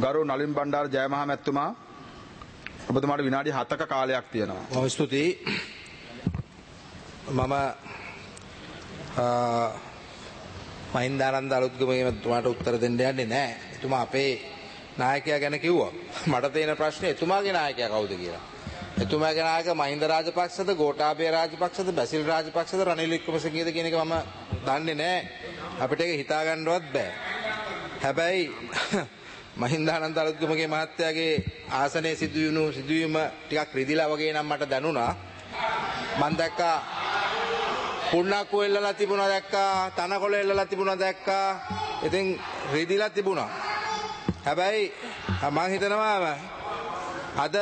ගරු නලින් බණ්ඩාර ජයමහා මැතිතුමා ඔබතුමාට විනාඩි 7ක කාලයක් තියෙනවා. බොහොම ස්තුතියි. මම මහින්දානන්ද අලුත්ගමගේ මැතිතුමාට උත්තර දෙන්න යන්නේ නැහැ. එතුමා අපේ නායකයා ගැන කිව්වා. මට තියෙන ප්‍රශ්නේ එතුමාගේ නායකයා කවුද කියලා. එතුමාගේ නායක මහින්ද රාජපක්ෂද, ගෝඨාභය රාජපක්ෂද, බැසිල් රාජපක්ෂද, රනිල් වික්‍රමසිංහද කියන එක මම දන්නේ නැහැ. අපිට ඒක හිතා ගන්නවත් බෑ. හැබැයි මහින්දානන්ද අලුත්ගමගේ මහත්තයාගේ ආසනයේ සිදුවීම ටිකක් රිදිලා වගේ නම් මට දැනුණා. මම දැක්කා පුන්නක්කු එල්ලලා තිබුණා දැක්කා, තනකොළ එල්ලලා තිබුණා දැක්කා. ඉතින් රිදිලා තිබුණා. හැබැයි මම හිතනවා අද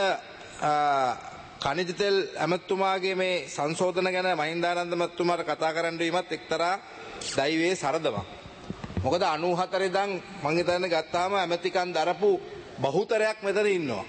කනිජ තෙල් ඇමතුමාගේ මේ සංශෝධන ගැන මහින්දානන්ද මහත්මයාට කතා කරන්න වීමත් එක්තරා දෛවයේ සරදමක්. මොකද 94 ඉඳන් මම හිතන්නේ ගත්තාම ඇමතිකම් දරපු බහුතරයක් මෙතන ඉන්නවා.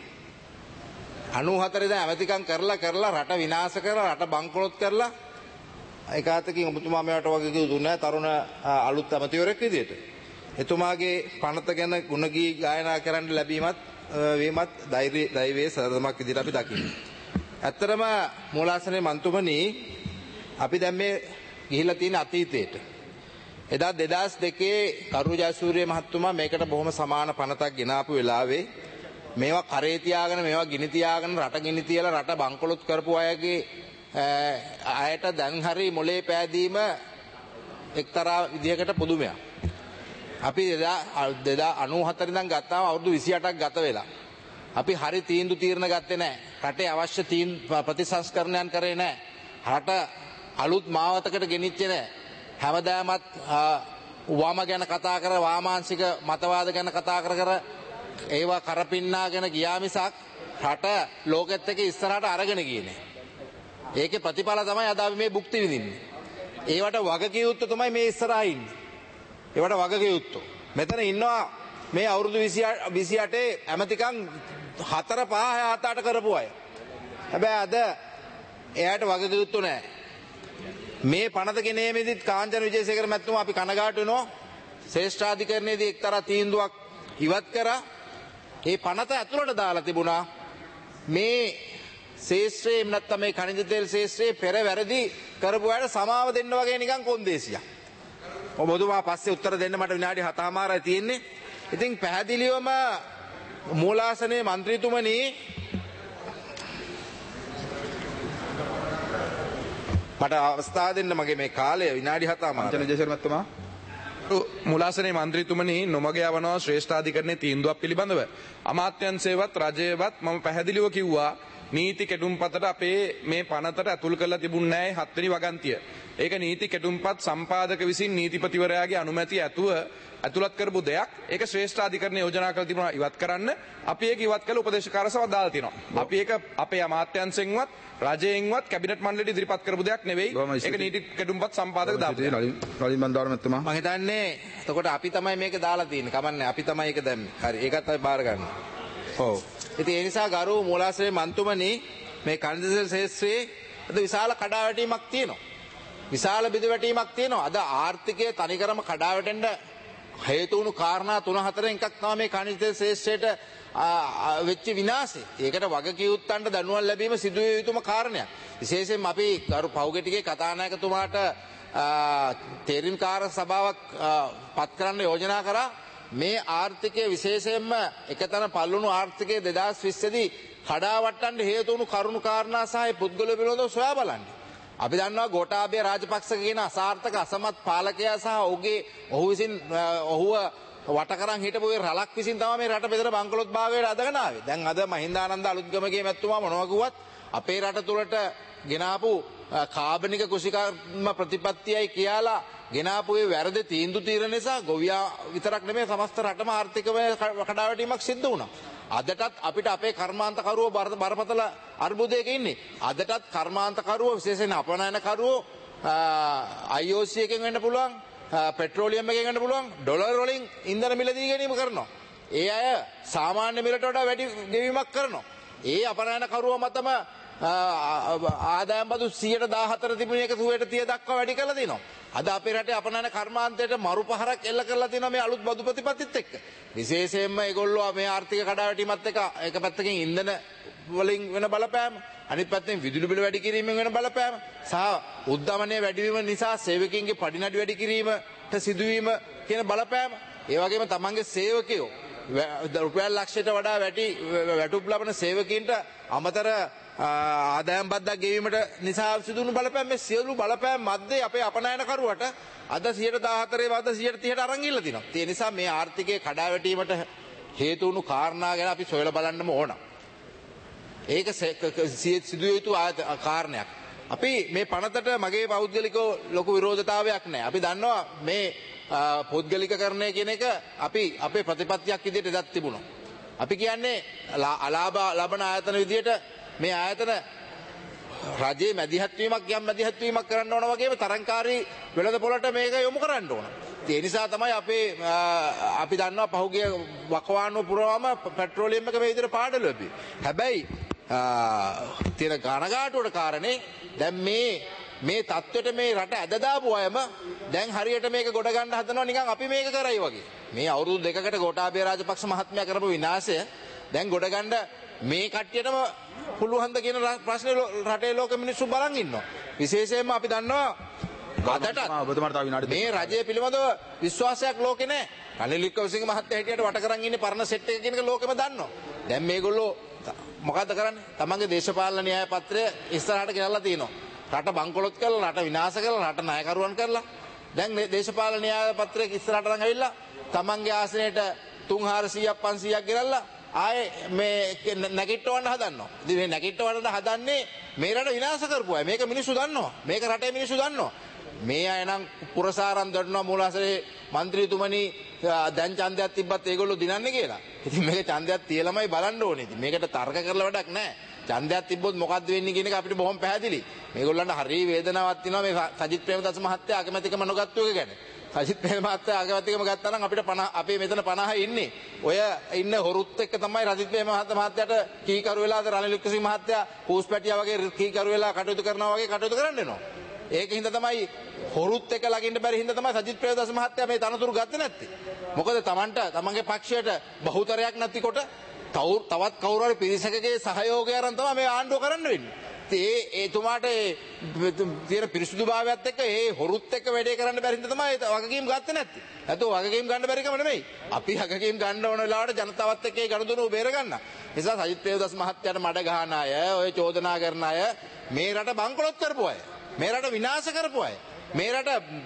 94 ඉඳන් ඇමතිකම් කරලා රට විනාශ කරලා රට බංකොලොත් කරලා ඒකාතකින් ඔබතුමා මේවට වගේ දුන්නේ තරුණ අලුත් ඇමතිවරයෙක් විදියට. එතුමාගේ පනත ගැන ගුණගී ගායනා කරන්න ලැබීමත් වීමත් දෛවයේ සරදමක් විදියට අපි දකිනවා. ඇත්තරම මූලාසනයේ මන්තුමනි අපි දැන් මේ ගිහිලා තියෙන අතීතයට එදා 2002 කරු ජයසූරිය මහත්මයා මේකට බොහොම සමාන පනතක් ගෙනාපු වෙලාවේ මේවා කරේ තියාගෙන මේවා ගිනි තියාගෙන රට ගිනි තියලා රට බංකොලොත් කරපු අයගේ අයට දැන් හරි මොලේ පෑදීම එක්තරා විදියකට පුදුමයක්. අපි 1994 ඉඳන් ගත්තාම අවුරුදු 28ක් ගත වෙලා. අපි හරි තීරණ ගත්තේ නැහැ. රටේ අවශ්‍ය ප්‍රතිසංස්කරණයන් කරේ නැහැ. රට අලුත් මාවතකට ගෙනිච්චේ නැහැ. හැමදාමත් වම ගැන කතා කර වාමාංශික මතවාද ගැන කතා කර ඒවා කරපින්නාගෙන ගියා මිසක් රට ලෝකෙත් එක්ක ඉස්සරහට අරගෙන ගියේ නෑ. ඒකේ ප්‍රතිඵල තමයි අද අපි මේ භුක්ති විඳින්නේ. ඒවට වගකියුත්තු තමයි මේ ඉස්සරහා ඉන්නේ. ඒවට වගකියුත්තු. මෙතන ඉන්නවා මේ අවුරුදු 28 ඇමතිකම් 4 5 7 8 කරපු අය. හැබැයි අද එයාට වගකියුත්තු නෑ. මේ පනත ගෙනීමේදීත් කාංචන විජේසේකර මැතිතුමා අපි කනගාටු වෙනවා. ශ්‍රේෂ්ඨාධිකරණයේදී එක්තරා තීන්දුවක් ඉවත් කරා. ඒ පනත ඇතුළට දාලා තිබුණා මේ ශේෂ්ත්‍රයේ නැත්නම් මේ කනිජ තෙල් ශේෂ්ත්‍රයේ පෙර වැරදි කරපු අයට සමාව දෙන්න වගේ නිකන් කොන්දේසියක්. ඔබතුමා පස්සේ උත්තර දෙන්න මට විනාඩි 7මාරයි තියෙන්නේ. ඉතින් පැහැදිලිවම මූලාසනයේ മന്ത്രിතුමනි මට අවස්ථාව දෙන්න මගේ මේ කාලය විනාඩි 7මාරයි. මුලාසනේ මන්ත්‍රීතුමනි නොමග යවනවා ශ්‍රේෂ්ඨාධිකරණයේ තීන්දුවක් පිළිබඳව අමාත්‍යංශයේවත් රජයේවත් මම පැහැදිලිව කිව්වා නීති කෙටුම්පතට අපේ මේ පනතට ඇතුල් කරලා තිබුණේ නැහැ 7 වෙනි වගන්තිය. ඒක නීති කෙටුම්පත් සම්පාදක විසින් නීතිපතිවරයාගේ අනුමැතිය ඇතුව ඇතුළත් කරපු දෙයක්. ඒක ශ්‍රේෂ්ඨාධිකරණය යෝජනා කරලා තිබුණා ඉවත් කරන්න. අපි ඒක ඉවත් කළ උපදේශකාර සභාව දාලා තිනවා. අපි ඒක අපේ අමාත්‍යංශයෙන්වත් රජයෙන්වත් කැබිනට් මණ්ඩලයට ඉදිරිපත් කරපු දෙයක් නෙවෙයි. ඒක නීති කෙටුම්පත් සම්පාදක දාපු. නලින් බණ්ඩාර මහත්මයා මම හිතන්නේ එතකොට අපි තමයි මේක දාලා තියෙන්නේ. කමන්නේ අපි තමයි ඒක දැම්මේ. හරි ඒකත් අපි බාර ගන්න. ඔව්. ඉතින් ඒ නිසා ගරු මූලාශ්‍රයේ මන්තුමනි මේ කනිජ තෙල් ශේෂ්ත්‍රයේ අද විශාල කඩාවැටීමක් තියෙනවා. විශාල බිඳවැටීමක් තියෙනවා. අද ආර්ථිකයේ තනිකරම කඩාවැටෙන්න හේතු වුණු කාරණා 3-4 එකක් තමයි මේ කනිජ තෙල් ශේෂ්ත්‍රයට වෙච්ච විනාශය. ඒකට වගකියුත්තන්ට දනුවම් ලැබීම සිදුවිය යුතුම කාරණයක්. විශේෂයෙන්ම අපි ගරු පෞගෙටිගේ කතානායකතුමාට තේරීම්කාර සභාවක් පත් කරන්න යෝජනා කරා. මේ ආර්ථිකය විශේෂයෙන්ම එකතන පල්ලුණු ආර්ථිකයේ 2020 දී කඩාවට්ටන්න හේතු වුණු කරුණු කාරණා සහ පුද්ගලයෝ පිළිබඳව සොයා බලන්න. අපි දන්නවා ගෝඨාභය රාජපක්ෂ කියන අසාර්ථක අසමත් පාලකයා සහ ඔහු විසින් ඔහුව වට කරන් හිටපු ඒ රලක් විසින් තමයි මේ රට බෙදලා බංකොලොත් භාවයට අදගෙන ආවේ. දැන් අද මහින්දානන්ද අලුත්ගමගේ මැතිතුමා මොනවා කිව්වත් අපේ රට තුළට ගෙනාපු කාබනික කුෂිකර්ම ප්‍රතිපත්තියයි කියලා ගෙනාපු ඒ වැරදි තීන්දුව නිසා ගොවියා විතරක් නෙමෙයි සමස්ත රටම ආර්ථිකව කඩාවැටීමක් සිද්ධ වුණා. අදටත් අපිට අපේ කර්මාන්තකරුවෝ බරපතල අර්බුදයක ඉන්නේ. අදටත් කර්මාන්තකරුවෝ විශේෂයෙන් අපනයනකරුවෝ IOC එකෙන් වෙන්න පුළුවන්, පෙට්‍රෝලියම් එකෙන් වෙන්න පුළුවන්, ඩොලර් වලින් ඉන්ධන මිල දී ගැනීම කරනවා. ඒ අය සාමාන්‍ය මිලට වඩා වැඩි ගෙවීමක් කරනවා. ඒ අපනයනකරුවෝ මතම ආදායම් බදු 114 තිබුණ එක 30 දක්වා වැඩි කරලා තිනවා. අද අපේ රටේ අපනයන කර්මාන්තයට මරුපහරක් එල්ල කරලා තිනවා මේ අලුත් බදු ප්‍රතිපත්තිත් එක්ක. විශේෂයෙන්ම ඒගොල්ලෝ මේ ආර්ථික කඩාවැටීමත් එක්ක එක පැත්තකින් ඉන්ධන වලින් වෙන බලපෑම, අනිත් පැත්තෙන් විදුලි බිල වැඩි කිරීමෙන් වෙන බලපෑම සහ උද්දමනය වැඩිවීම නිසා සේවකයන්ගේ පඩිනඩු වැඩි කිරීමට සිදුවීම කියන බලපෑම, ඒ වගේම තමන්ගේ සේවකයෝ රුපියල් ලක්ෂයට වඩා වැටුප් ලබන සේවකීන්ට අමතර ආදායම් බද්දක් ගෙවීමට නිසා සිදුවුණු බලපෑම්, මේ සියලු බලපෑම් මැද්දේ අපේ අපනයනකරුවට අද 114 වද 130ට අරන් ගිහලා තිනවා. ඒ නිසා මේ ආර්ථිකයේ කඩාවැටීමට හේතු වුණු කාරණා ගැන අපි සොයලා බලන්නම ඕන. ඒක සිදුවිය යුතු කාරණයක්. අපි මේ පනතට මගේ පෞද්ගලිකව ලොකු විරෝධතාවයක් නැහැ. අපි දන්නවා මේ පෞද්ගලිකකරණය කියන එක අපි අපේ ප්‍රතිපත්තියක් විදිහට එදත් තිබුණා. අපි කියන්නේ අලාභ ලබන ආයතන විදිහට මේ ආයතන රජයේ මැදිහත් වීමක් යම් මැදිහත් වීමක් කරන්න ඕන වගේම තරංකාරී වෙළඳ පොළට මේක යොමු කරන්න ඕන. ඒ නිසා තමයි අපි දන්නවා පහුගිය වකවානුව පුරවම පෙට්‍රෝලියම් එක මේ විදිහට පාඩල වෙපි. හැබැයි තියෙන ගණගාටුවට කාරණේ දැන් මේ තත්ත්වයට මේ රට ඇද දාපු අයම දැන් හරියට මේක ගොඩ ගන්න හදනවා නිකන් අපි මේක කරයි වගේ. මේ අවුරුදු දෙකකට ගෝඨාභය රාජපක්ෂ මහත්මයා කරපු විනාශය දැන් ගොඩ ගන්න මේ කට්ටියටම පුළුවන්ද කියන ප්‍රශ්නේ රටේ ලෝක මිනිස්සු බලන් ඉන්නවා. විශේෂයෙන්ම අපි දන්නවා අදට මේ රජය පිළිබඳව විශ්වාසයක් ලෝකේ නැහැ. රනිල් වික්‍රමසිංහ මහත්තයා හිටියට වට කරන් ඉන්නේ පරණ සෙට් එක කියන එක ලෝකෙම දන්නවා. දැන් මේගොල්ලෝ මොකද්ද කරන්නේ? තමන්ගේ දේශපාලන න්‍යාය පත්‍රය ඉස්සරහට ගෙනල්ලා තියෙනවා. රට බංකොලොත් කරලා, රට විනාශ කරලා, රට ණයකරුවන් කරලා. දැන් මේ දේශපාලන න්‍යාය පත්‍රය ඉස්සරහට අරන් ඇවිල්ලා තමන්ගේ ආසනයට 300ක් 500ක් ගෙනල්ලා ආයේ මේ නැගිටවන්න හදනවා. ඉතින් මේ නැගිටවන්න හදන්නේ මේ රට විනාශ කරපු අය. මේක මිනිස්සු දන්නවා. මේක රටේ මිනිස්සු දන්නවා. මේ අය නම් පුරසාරම් දඩනවා මූලාසනේ മന്ത്രിතුමනි දැන් ඡන්දයක් තිබ්බත් ඒගොල්ලෝ දිනන්නේ කියලා. ඉතින් මේක ඡන්දයක් තියලාමයි බලන්න ඕනේ. ඉතින් මේකට තර්ක කරලා වැඩක් නැහැ. ඡන්දයක් තිබ්බොත් මොකද්ද වෙන්නේ කියන එක අපිට බොහොම පැහැදිලි. මේගොල්ලන්ට හරි වේදනාවක් තියෙනවා මේ සජිත් ප්‍රේමදාස මහත්තයා අගමැතිකම නොගත්තු එක ගැන. සජිත් ප්‍රේමදාස මහත්තයා අගමැතිකම ගත්තා නම් අපිට 50 අපේ මෙතන 50 ඉන්නේ. ඔය ඉන්න හොරුත් එක්ක තමයි රජිත් ප්‍රේමදාස මහත්තයාට කීකරු වෙලාද රනිල් වික්‍රමසිංහ මහත්තයා පූස්පැටියා වගේ කීකරු වෙලා කටයුතු කරනවා වගේ කටයුතු කරන්න වෙනවා. ඒකින්ද තමයි හොරුත් එක්ක ළඟින්න බැරි හින්දා තමයි සජිත් ප්‍රේමදාස මහත්තයා මේ තනතුරු ගත්තේ නැත්තේ. මොකද තමන්ගේ පක්ෂයට බහුතරයක් නැතිකොට තවත් කවුරු හරි පිරිසකගේ සහයෝගය අරන් තමයි මේ ආණ්ඩුව කරන්න වෙන්නේ. ඒ එතුමාට තියෙන පිරිසුදුභාවයත් එක්ක ඒ හොරුත් එක්ක වැඩේ කරන්න බැරි හින්දා තමයි වගකීම් ගත්තේ නැත්තේ. නැතෝ වගකීම් ගන්න බැරි කම නෙමෙයි. අපි වගකීම් ගන්න ඕන වෙලාවට ජනතාවත් එක්ක ඒ ගනුදෙනු බේර ගන්න. නිසා සජිත් ප්‍රේමදාස මහත්තයාට මඩ ගහන අය, ඔය චෝදනා කරන අය මේ රට බංකොලොත් කරපු අය. මේ රට විනාශ කරපු අය. මේ රට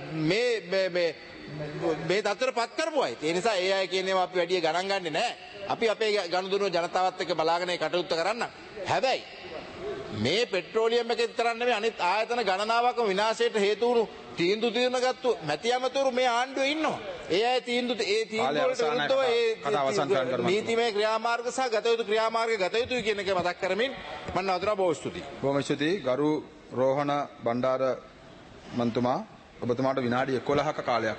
මේ තත්ත්වයට පත් කරපු අය. ඒ නිසා ඒ අය කියන ඒවා අපි වැඩි ගණන් ගන්නෙ නැහැ. අපි අපේ ගනුදෙනුව ජනතාවත් එක්ක බලාගෙන ඒ කටයුත්ත කරන්න. හැබැයි මේ පෙට්‍රෝලියම් එකේ විතරක් නෙමෙයි අනිත් ආයතන ගණනාවක විනාශයට හේතු වුණු තීන්දුව తీරනගත්තු මැති ඇමතුරු මේ ආණ්ඩුවේ ඉන්නවා. ඒ අය තීන්දුව වලට විරුද්ධව ඒ නීතිමය ක්‍රියාමාර්ග සහ ගත යුතු ක්‍රියාමාර්ග ගත යුතුයි කියන එක මතක් කරමින් මම නවතුනා බොහොම ස්තුතියි. බොහොම ස්තුතියි ගරු රෝහණ බණ්ඩාර මන්තුමා. ඔබතුමාට විනාඩි 11ක කාලයක්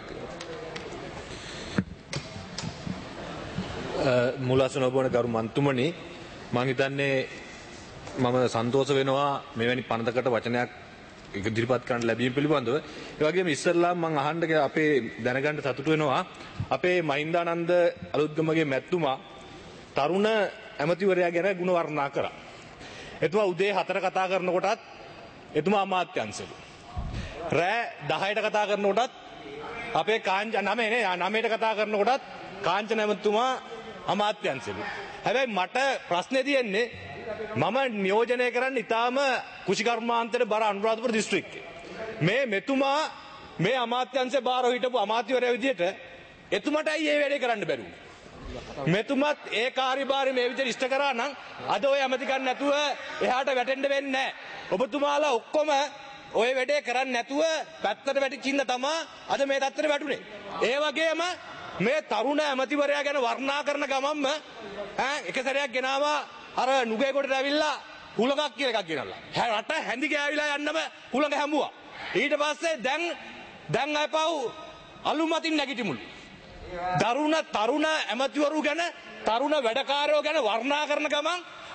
තියෙනවා. මුලසන ඔබවන ගරු මන්තුමනි, මම හිතන්නේ මම සන්තෝෂ වෙනවා මෙවැනි පනතකට වචනයක් ඉදිරිපත් කරන්න ලැබීම පිළිබඳව. ඒ වගේම ඉස්සෙල්ලාම මම අහන්න අපේ දැනගන්න සතුටු වෙනවා අපේ මහින්දානන්ද අලුත්ගමගේ මැතිතුමා තරුණ ඇමතිවරයා ගැන ගුණ වර්ණනා කරා. එතුමා උදේ 4 කතා කරනකොටත් එතුමා අමාත්‍යංශෙලු. රෑ 10ට කතා කරනකොටත් අපේ නමයට කතා කරනකොටත් කාංචන ඇමතිතුමා අමාත්‍යංශෙලු. හැබැයි මට ප්‍රශ්නේ තියෙන්නේ මම නියෝජනය කරන්න ඉතාම කුෂිකර්මාන්තයට බර අනුරාධපුර දිස්ත්‍රික්කේ. මේ මෙතුමා මේ අමාත්‍යංශේ බාර හිටපු අමාත්‍යවරයා විදියට එතුමට ඇයි මේ වැඩේ කරන්න බැරුව? මෙතුමත් ඒ කාර්යභාරය මේ විදියට ඉෂ්ට කරා නම් අද ඔය ඇමතිකම් නැතුව එහාට වැටෙන්න වෙන්නේ නැහැ. ඔබතුමාලා ඔක්කොම ඔය වැඩේ කරන්නේ නැතුව පැත්තට වැටිච්චින්ද තමයි අද මේ තත්ත්වෙට වැටුනේ. ඒ වගේම මේ තරුණ ඇමතිවරයා ගැන වර්ණනා කරන ගමන්ම එක සැරයක් ගෙනාවා අර නුගේකොටට ඇවිල්ලා හුලඟක් කියලා එකක් ගෙනල්ලා. රට හැඳි ගෑවිලා යන්නම හුලඟ හැමුවා. ඊට පස්සේ දැන් අයපව් අලුමතින් නැගිටිමුලු. තරුණ ඇමතිවරු ගැන තරුණ වැඩකාරයෝ ගැන වර්ණනා කරන ගමන්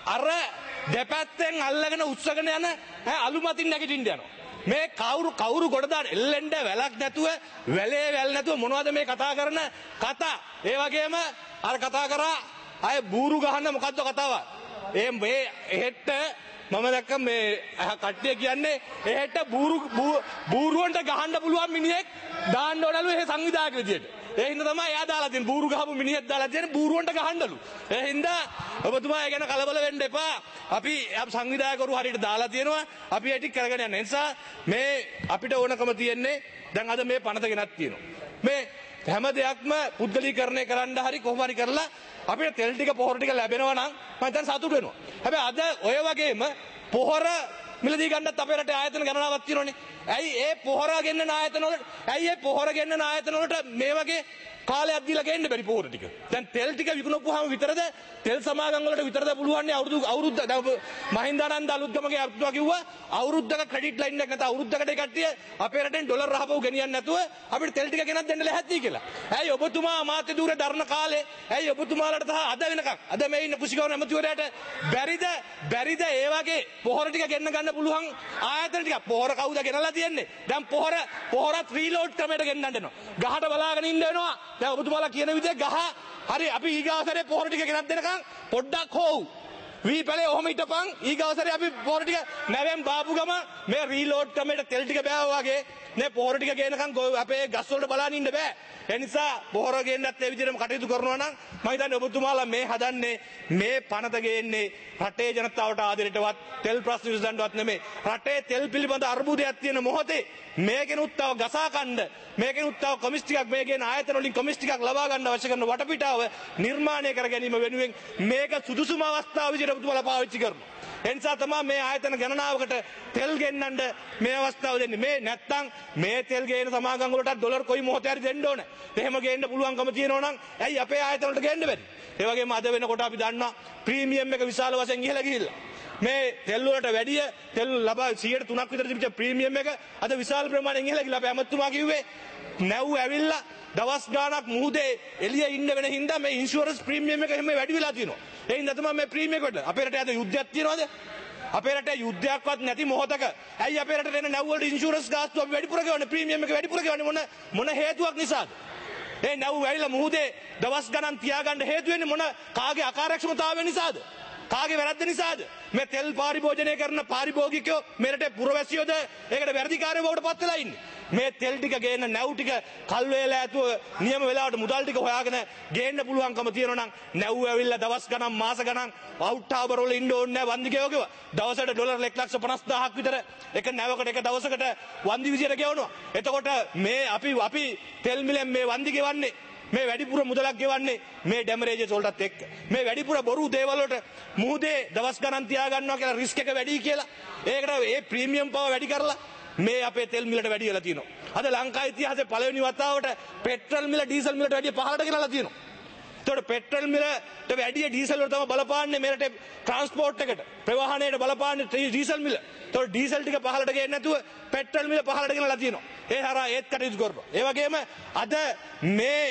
අර දෙපැත්තෙන් අල්ලගෙන උස්සගෙන යන අලු මතින් නැගිටින්න යනවා. මේ කවුරු ගොඩ දාන එල්ලෙන්ඩ වැලක් නැතුව වැලේ වැල් නැතුව මොනවද මේ කතා කරන කතා. ඒ වගේම අර කතා කරා අය බූරු ගහන්න මොකද්ද කතාව. මේ එහෙට මම දැක්ක මේ කට්ටිය කියන්නේ එහෙට බූරුවන්ට ගහන්න පුළුවන් මිනිහෙක් දාන්න ඕනලු ඒ සංවිධායක විදියට. ඒ හින්දා තමයි එයා දාලා තියෙන්නේ බූරු ගහපු මිනිහෙක් දාලා තියෙන්නේ බූරුවන්ට ගහන්නලු. ඒ හින්දා ඔබතුමා ඒ ගැන කලබල වෙන්න එපා. අපි සංවිධායකවරු හරියට දාලා තියෙනවා. අපි ඒක කරගෙන යන නිසා මේ අපිට ඕනකම තියෙන්නේ දැන් අද මේ පනත ගෙනත් තියෙනවා. මේ හැම දෙයක්ම පුද්ගලීකරණය කරන්න හරි කොහොම හරි කරලා අපිට තෙල් ටික පොහොර ටික ලැබෙනවා නම් මම දැන් සතුටු වෙනවා. හැබැයි අද ඔය වගේම පොහොර මිලදී ගන්නත් අපේ රටේ ආයතන ගණනාවක් තියෙනවනේ. ඇයි ඒ පොහොර ගෙන්නන ආයතන වලට ඒ පොහොර ගෙන්නන ආයතන වලට මේ වගේ කාලයක් දීලා ගේන්න බැරි පොහොර ටික. දැන් තෙල් ටික විකුණපුවාම විතරද තෙල් සමාගම් වලට විතරද පුළුවන් නේ අවුරුද්ද මහින්දානන්ද අලුත්ගමගේ අර්ථවා කිව්වා අවුරුද්දක ක්‍රෙඩිට් ලයින් එකක් නැත අවුරුද්දකට ඒ කට්ටිය අපේ රටෙන් ඩොලර් රහපව ගෙනියන්න නැතුව අපිට තෙල් ටික ගෙනත් දෙන්න ලැහැත්ති කියලා. ඇයි ඔබතුමා අමාත්‍ය ධූරේ දරන කාලේ ඇයි ඔබතුමාලට තහ අද වෙනකන් අද මේ ඉන්න කුෂිකවන ඇමතිවරයාට බැරිද ඒ වගේ පොහොර ටික ගෙන්න ගන්න පුළුවන් ආයතන ටික පොහොර කවුද ගෙනලා තියන්නේ? දැන් පොහොරත් රීලෝඩ් ක්‍රමයට ගෙන්නන්න වෙනවා. ගහට බලාගෙන ඉන්න වෙනවා. දැන් ඔබතුමාලා කියන විදිහ ගහ හරි අපි ඊගාසරේ පොහොර ටික ගෙනත් දෙනකන් පොඩ්ඩක් හොව්. වී පැලේ ඔහම හිටපන් ඊගාසරේ අපි පොහොර ටික නැවෙන් බාපු ගම මේ රීලෝඩ් ක්‍රමයට තෙල් ටික බෑවා වගේ නේ පොහොර ටික ගේනකන් අපේ ගස් වලට බලන් ඉන්න බෑ. ඒ නිසා පොහොර ගේන්නත් ඒ විදිහටම කටයුතු කරනවා නම් මම හිතන්නේ ඔබතුමාලා මේ හදන්නේ මේ පනත ගේන්නේ රටේ ජනතාවට ආදරයටවත් තෙල් ප්‍රශ්න විසඳන්නවත් නෙමෙයි. රටේ තෙල් පිළිබඳ අර්බුදයක් තියෙන මොහොතේ මේකෙනුත් තව ගසා කන්න මේකෙනුත් තව කොමිස් ටිකක් මේ ගේන ආයතන වලින් කොමිස් ටිකක් ලබා ගන්න අවශ්‍ය කරන වටපිටාව නිර්මාණය කර ගැනීම වෙනුවෙන් මේක සුදුසුම අවස්ථාව විදිහට ඔබතුමාලා පාවිච්චි කරනවා. එනිසා තමයි මේ ආයතන ගණනාවකට තෙල් ගෙන්නන්න මේ අවස්ථාව දෙන්නේ. මේ නැත්තම් මේ තෙල් ගේන සමාගම් වලට ඩොලර් කොයි මොහොතේ හරි දෙන්න ඕන. එහෙම ගේන්න පුළුවන්කම තියෙනවා නම් ඇයි අපේ ආයතන වලට ගේන්න බැරි? ඒ වගේම අද වෙනකොට අපි දන්නවා ප්‍රීමියම් එක විශාල වශයෙන් ඉහළ ගිහිල්ලා. මේ තෙල් වලට වැඩිය තෙල් ලබා 103ක් විතර තිබිච්ච ප්‍රීමියම් එක අද විශාල ප්‍රමාණයෙන් ඉහළ ගිහිල්ලා. අපේ අමතුමා කිව්වේ නැව් ඇවිල්ලා දවස් ගාණක් මුහුදේ එළිය ඉන්න වෙන හින්දා මේ ඉන්ෂුරන්ස් ප්‍රීමියම් එක එහෙම වැඩි වෙලා තියෙනවා. ඒ හින්දා තමයි මේ ප්‍රීමියම් එකට අපේ රටේ අද යුද්ධයක් තියෙනවද? අපේ රටේ යුද්ධයක්වත් නැති මොහොතක ඇයි අපේ රටට එන නැව් වලට ඉන්ෂුරන්ස් ගාස්තු අපි වැඩිපුර ගෙවන්නේ ප්‍රීමියම් එක වැඩිපුර ගෙවන්නේ මොන හේතුවක් නිසාද? ඒ නැව් ඇවිල්ලා මුහුදේ දවස් ගණන් තියාගන්න හේතු වෙන්නේ මොන කාගේ අකාර්යක්ෂමතාවය නිසාද? කාගේ වැරද්ද නිසාද? මේ තෙල් පරිභෝජනය කරන පාරිභෝගිකයෝ මේ රටේ පුරවැසියෝද ඒකට වැඩිකාරයෝ බවට පත් වෙලා ඉන්නේ. මේ තෙල් ටික ගේන නැව් ටික කල් වේලා ඇතුව නියම වෙලාවට මුදල් ටික හොයාගෙන ගේන්න පුළුවන්කම තියෙනවා නම් නැව් ඇවිල්ලා දවස් ගණන් මාස ගණන් අවුට් හාබර් වල ඉන්න ඕනේ නැහැ වන්දිකයෝ කිව්වා. දවසට ඩොලර් 1,50,000ක් විතර එක නැවකට එක දවසකට වන්දි විදියට ගෙවනවා. එතකොට මේ අපි තෙල් මිලෙන් මේ වන්දි ගෙවන්නේ මේ වැඩිපුර මුදලක් ගෙවන්නේ මේ ඩැමරේජස් වලටත් එක්ක. මේ වැඩිපුර බොරු දේවල් වලට මුහුදේ දවස් ගණන් තියා ගන්නවා කියලා රිස්ක් එක වැඩි කියලා. ඒකට ඒ ප්‍රීමියම් පව වැඩි කරලා මේ අපේ තෙල් මිලට වැඩි වෙලා තියෙනවා. අද ලංකා ඉතිහාසයේ පළවෙනි වතාවට පෙට්‍රල් මිල ඩීසල් මිලට වැඩි පහළට ගෙනලා තියෙනවා. ඒතකොට පෙට්‍රල් මිලට වැඩි ඩීසල් වලට තමයි බලපාන්නේ මේ රටේ ට්‍රාන්ස්පෝර්ට් එකට. ප්‍රවාහනයට බලපාන්නේ ඩීසල් මිල. ඒතකොට ඩීසල් ටික පහළට ගේන්නේ නැතුව පෙට්‍රල් මිල පහළට ගෙනලා තියෙනවා. ඒ හරහා ඒත් කටයුතු කරනවා. ඒ වගේම අද මේ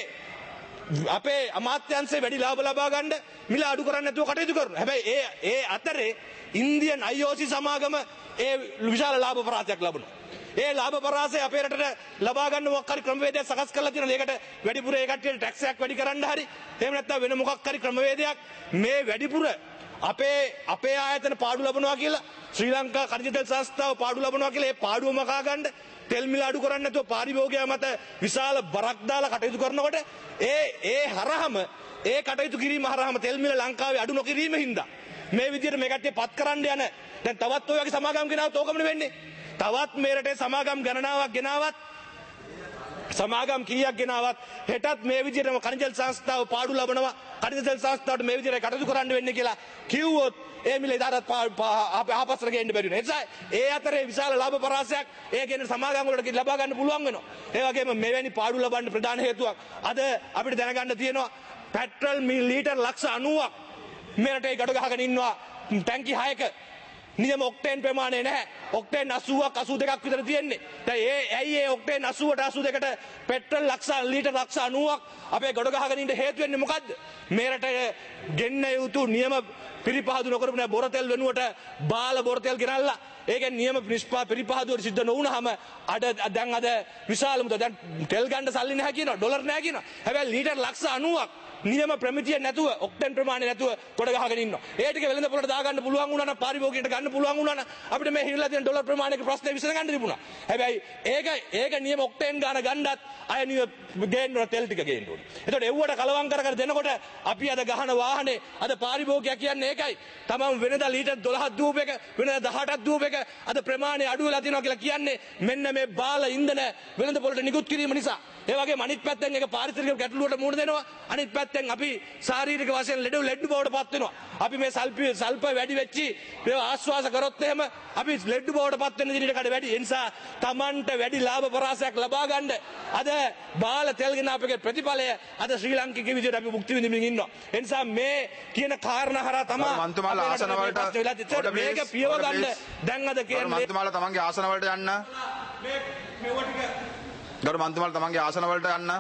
අපේ අමාත්‍යංශේ වැඩි ලාභ ලබා ගන්න මිල අඩු කරන්න නැතුව කටයුතු කරනවා. හැබැයි ඒ අතරේ ඉන්දියන් IOC සමාගම ඒ විශාල ලාභ පරාසයක් ලබනවා. ඒ ලාභ පරාසය අපේ රටට ලබා ගන්න මොකක් හරි ක්‍රමවේදයක් සකස් කරලා තියෙනවා. ඒකට වැඩිපුර ඒ කට්ටියට ටැක්ස් එකක් වැඩි කරන්න හරි එහෙම නැත්නම් වෙන මොකක් හරි ක්‍රමවේදයක් මේ වැඩිපුර අපේ ආයතන පාඩු ලබනවා කියලා ශ්‍රී ලංකා කනිජ තෙල් සංස්ථාව පාඩු ලබනවා කියලා ඒ පාඩුව මකා ගන්න තෙල් මිල අඩු කරන්න නැතුව පාරිභෝගිකයා මත විශාල බරක් දාලා කටයුතු කරනකොට ඒ හරහම ඒ කටයුතු කිරීම හරහම තෙල් මිල ලංකාවේ අඩු නොකිරීම හින්දා මේ විදිහට මේ කට්ටිය පත් කරන්න යන දැන් තවත් ඔය වගේ සමාගම් ගෙනාවොත් ඕකමනේ වෙන්නේ. තවත් මේ රටේ සමාගම් ගණනාවක් ගෙනාවත් සමාගම් කීයක් ගෙනාවත් හෙටත් මේ විදිහටම කනිජ සංස්ථාව පාඩු ලබනවා. කනිජ සංස්ථාවට මේ විදිහට කටයුතු කරන්න වෙන්නේ කියලා කිව්වොත් ඒ මිල ඉදාරත් ආපස්සට ගේන්න බැරි වෙනවා. ඒ නිසා ඒ අතරේ විශාල ලාභ පරාසයක් ඒ කියන සමාගම් වලට ලබා ගන්න පුළුවන් වෙනවා. ඒ වගේම මෙවැනි පාඩු ලබන්න ප්‍රධාන හේතුවක් අද අපිට දැනගන්න තියෙනවා පෙට්‍රල් ලීටර් ලක්ෂ 90ක් මේ රටේ ගඩ ගහගෙන ඉන්නවා ටැංකි 6ක. නියම ඔක්ටේන් ප්‍රමාණය නැහැ. ඔක්ටේන් 80ක් 82ක් විතර තියෙන්නේ. දැන් ඇයි ඒ ඔක්ටේන් 80ට 82ට පෙට්‍රල් ලීටර් ලක්ෂ 90ක් අපේ ගොඩ ගහගෙන ඉන්න හේතු වෙන්නේ මොකද්ද? මේ රටේ ගෙන්න යුතු නියම පිරිපහදු නොකරපු නේ බොරතෙල් වෙනුවට බාල බොරතෙල් ගෙනල්ලා ඒකෙන් නියම පිරිපහදුවට සිද්ධ නොවුනහම දැන් අද විශාල මුදල් දැන් තෙල් ගන්න සල්ලි නැහැ කියනවා ඩොලර් නැහැ කියනවා. හැබැයි ලීටර් ලක්ෂ 90ක් නියම ප්‍රමිතිය නැතුව ඔක්ටේන් ප්‍රමාණය නැතුව කොට ගහගෙන ඉන්නවා. ඒ ටික වෙළඳ පොළට දාගන්න පුළුවන් වුණා නම් පාරිභෝගිකයට ගන්න පුළුවන් වුණා නම් අපිට මේ හිරලා තියෙන ඩොලර් ප්‍රමාණයක ප්‍රශ්නේ විසඳ ගන්න තිබුණා. හැබැයි ඒක නියම ඔක්ටේන් ගාන ගන්නත් අය නියම ගේන්න තෙල් ටික ගේන්න ඕනේ. එතකොට එව්වට කලවම් කර දෙනකොට අපි අද ගහන වාහනේ අද පාරිභෝගිකයා කියන්නේ ඒකයි. තමන් වෙනදා ලීටර් 12ක් දුවප එක වෙනදා 18ක් දුවප එක අද ප්‍රමාණය අඩු වෙලා තියෙනවා කියලා කියන්නේ මෙන්න මේ බාල ඉන්ධන වෙළඳ පොළට නිකුත් කිරීම නිසා. ඒ වගේම අනිත් පැත්තෙන් ඒක පාරිසරික ගැටලුවට මුහුණ දෙනවා. අනිත් පැත්තෙන් අපි ශාරීරික වශයෙන් ලෙඩ බවට පත් වෙනවා. අපි මේ සල්ප වැඩි වෙච්චි ඒවා ආශ්වාස කරොත් එහෙම අපි ලෙඩ බවට පත් වෙන දිනකට කඩ වැඩි. ඒ නිසා Tamanට වැඩි ලාභ පරාසයක් ලබා ගන්න අද බාල තෙල් ගෙන අපේ ප්‍රතිඵලය අද ශ්‍රී ලාංකික විදියට අපි මුක්ති විඳින්න ඉන්නවා. ඒ නිසා මේ කියන කාරණා හරහා තමයි මන්තුමාලා ආසන වලට මේක පියව ගන්න දැන් අද කියන්නේ මන්තුමාලා තමන්ගේ ආසන වලට යන්න මේවා ටික ගරු මන්තුමාලා තමන්ගේ ආසන වලට යන්න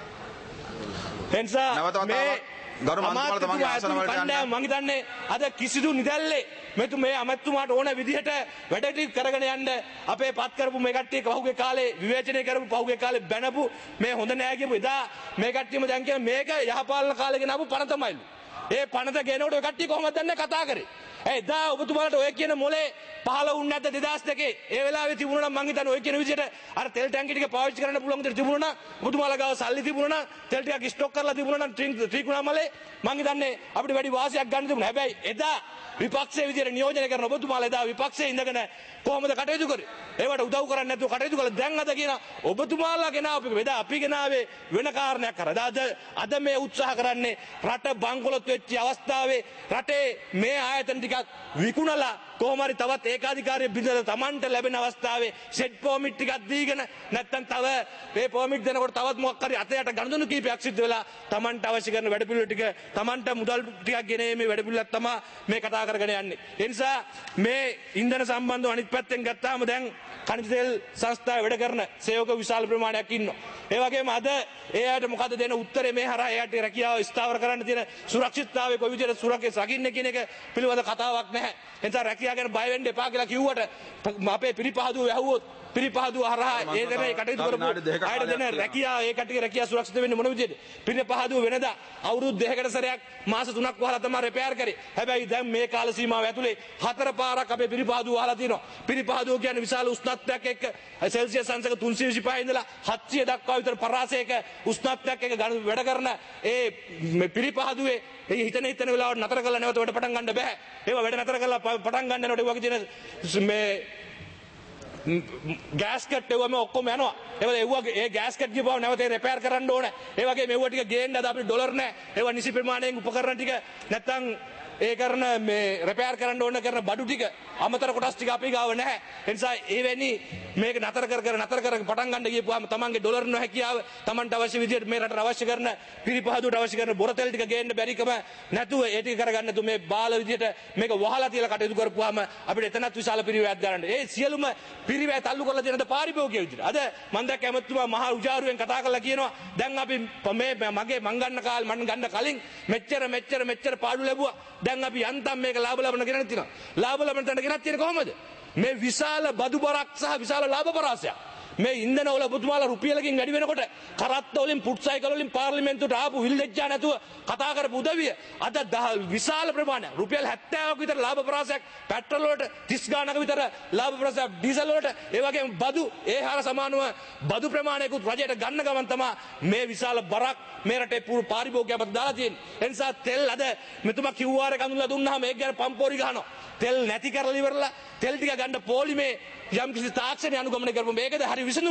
එනිසා මේ ගරු මන්තුමාලා තමන්ගේ ආසන වලට යන්න මම හිතන්නේ අද කිසිදු නිදැල්ලේ මේ අමතුමාට ඕන විදිහට වැඩ ටික කරගෙන යන්න අපේ පත් කරපු මේ කට්ටිය පහුගිය කාලේ විවේචනය කරපු පහුගිය කාලේ බැනපු මේ හොඳ නෑ කියපු එදා මේ කට්ටියම දැන් කියන මේක යහපාලන කාලේ ගෙනාවු පණ තමයිලු. ඒ පණත ගෙනකොට ඔය කට්ටිය කොහොමද දන්නේ කතා කරේ? එදා ඔබතුමාලට ඔය කියන මොලේ පහළ වුණ නැද්ද 2002 ඒ වෙලාවේ තිබුණා නම් මං හිතන්නේ ඔය කියන විදිහට අර තෙල් ටැංකිය ටික පාවිච්චි කරන්න පුළුවන් විදිහට තිබුණා නම් ඔබතුමාලා ගාව සල්ලි තිබුණා නම් තෙල් ටිකක් ස්ටොක් කරලා තිබුණා නම් ත්‍රිකුණා මලේ මං හිතන්නේ අපිට වැඩි වාසියක් ගන්න තිබුණා. හැබැයි එදා විපක්ෂයේ විදිහට නියෝජනය කරන ඔබතුමාලා එදා විපක්ෂයේ ඉඳගෙන කොහොමද කටයුතු කරේ? ඒවට උදව් කරන්නේ නැතුව කටයුතු කළා. දැන් අද කියන ඔබතුමාලා ගෙනාව එදා අපි ගෙනාවේ වෙන කාරණයක් කරා. අද මේ උත්සාහ කරන්නේ රට බංකොලොත් වෙච්ච අවස්ථාවේ රටේ මේ ආයතන ටිකක් විකුණලා කොහොම හරි තවත් ඒකාධිකාරී බිඳලා Tamanට ලැබෙන අවස්ථාවේ සෙට් පර්මිට් ටිකක් දීගෙන නැත්තම් තව මේ පර්මිට් දෙනකොට තවත් මොකක් හරි අතයට ගනුදෙනු කීපයක් සිද්ධ වෙලා Tamanට අවශ්‍ය කරන වැඩ පිළිවෙල ටික Tamanට මුදල් ටිකක් ගෙනීමේ වැඩ පිළිවෙලක් තමයි මේ කතා කරගෙන යන්නේ. ඒ නිසා මේ ඉන්ධන සම්බන්ධව අනිත් පැත්තෙන් ගත්තාම දැන් खनिज तेल संस्थाවේ වැඩ කරන සේවක විශාල ප්‍රමාණයක් ඉන්නවා. ඒ වගේම අද ඒ අයට මොකද දෙන උත්තරේ මේ හරහා එයාට රැකියාව ස්ථාවර කරන්න තියෙන සුරක්ෂිතතාවය කොයි විදිහට සකින්නේ කියන එක පිළිබඳ කතාවක් නැහැ. එනිසා රැකියාව ගැන බය වෙන්න එපා කියලා කිව්වට අපේ පිරිපහදුව වැහුවොත් පිරිපහදුව හරහා ඒ දෙන කටයුතු කරපු අයට දෙන රැකියාව ඒ කට්ටියගේ රැකියාව සුරක්ෂිත වෙන්නේ මොන විදිහද? පිරිපහදුව වෙනදා අවුරුදු 2කට සැරයක් මාස 3ක් වහලා තමයි රිපෙයාර් කරේ. හැබැයි දැන් මේ කාල සීමාව ඇතුලේ 4 පාරක් අපේ පිරිපහදුව වහලා තියෙනවා. පිරිපහදුව කියන්නේ විශාල උෂ්ණත්වයක් එක්ක සෙල්සියස් අංශක 325 ඉඳලා 700 දක්වා විතර පරාසයක උෂ්ණත්වයක් එක්ක වැඩ කරන ඒ පිරිපහදුවේ ඒ හිතන වෙලාවට නතර කරලා නැවත වැඩ පටන් ගන්න බෑ. ඒවා වැඩ නතර කරලා පටන් ගන්න යනකොට ඒ වගේ තියෙන මේ ගෑස්කට් ඒවම ඔක්කොම යනවා. ඒ ගෑස්කට් ගිහපුවම නැවත රිපෙයාර් කරන්න ඕනේ. ඒ වගේ මෙව ටික ගේන්න අද අපිට ඩොලර් නැහැ. ඒවා නිසි ප්‍රමාණයෙන් උපකරණ ටික නැත්තම් ඒ කරන මේ රිපෙයාර් කරන්න ඕන කරන බඩු ටික අමතර කොටස් ටික අපි ගාව නැහැ. ඒ නිසා එවැනි මේක නතර කර පටන් ගන්න ගියපුවාම තමන්ගේ ඩොලර් නොහැකියාව තමන්ට අවශ්‍ය විදිහට මේ රටට අවශ්‍ය කරන පිරිපහදුවට අවශ්‍ය කරන බොරතෙල් ටික ගේන්න බැරිකම නැතුව ඒ ටික කරගන්න නැතුව මේ බාල විදිහට මේක වහලා තියලා කටයුතු කරපුවාම අපිට එතනත් විශාල පිරිවැයක් ගන්න. ඒ සියලුම පිරිවැය තල්ලු කරලා දෙනද පාරිභෝගිකයෝ විදිහට. අද මම දැක්ක ඇමතුමා මහා උජාරුවෙන් කතා කරලා කියනවා දැන් අපි මේ මං ගන්න කලින් මෙච්චර පාඩු ලැබුවා. දැන් අපි යන්තම් මේක ලාභ ලබන ගෙනත් තියෙනවා. ලාභ ලබන තැනට ගෙනත් තියෙන්නේ කොහොමද? මේ විශාල බදු බරක් සහ විශාල ලාභ පරාසයක්. මේ ඉන්ධන වල ඔබතුමාලා රුපියලකින් වැඩි වෙනකොට කරත්ත වලින් පුට් සයිකල් වලින් පාර්ලිමේන්තුවට ආපු විල්දෙජ්ජා නැතුව කතා කරපු උදවිය අද විශාල ප්‍රමාණයක් රුපියල් 70ක් විතර ලාභ පරාසයක් පෙට්‍රල් වලට 30 ගානක විතර ලාභ පරාසයක් ඩීසල් වලට ඒ වගේම බදු ඒ හාර සමානව බදු ප්‍රමාණයකුත් රජයට ගන්න ගමන් තමයි මේ විශාල බරක් මේ රටේ පුරු පාරිභෝගිකයන්ට දාලා තියෙන්නේ. ඒ නිසා තෙල් අද මෙතුමා QR එක අඳුනලා දුන්නාම ඒක ගැන පම්පෝරි ගහනවා. තෙල් නැති කරලා ඉවරලා තෙල් ටික ගන්න පොලිමේ යම් කිසි තාක්ෂණය අනුගමනය කරපුවා මේකද හරි විසඳුම.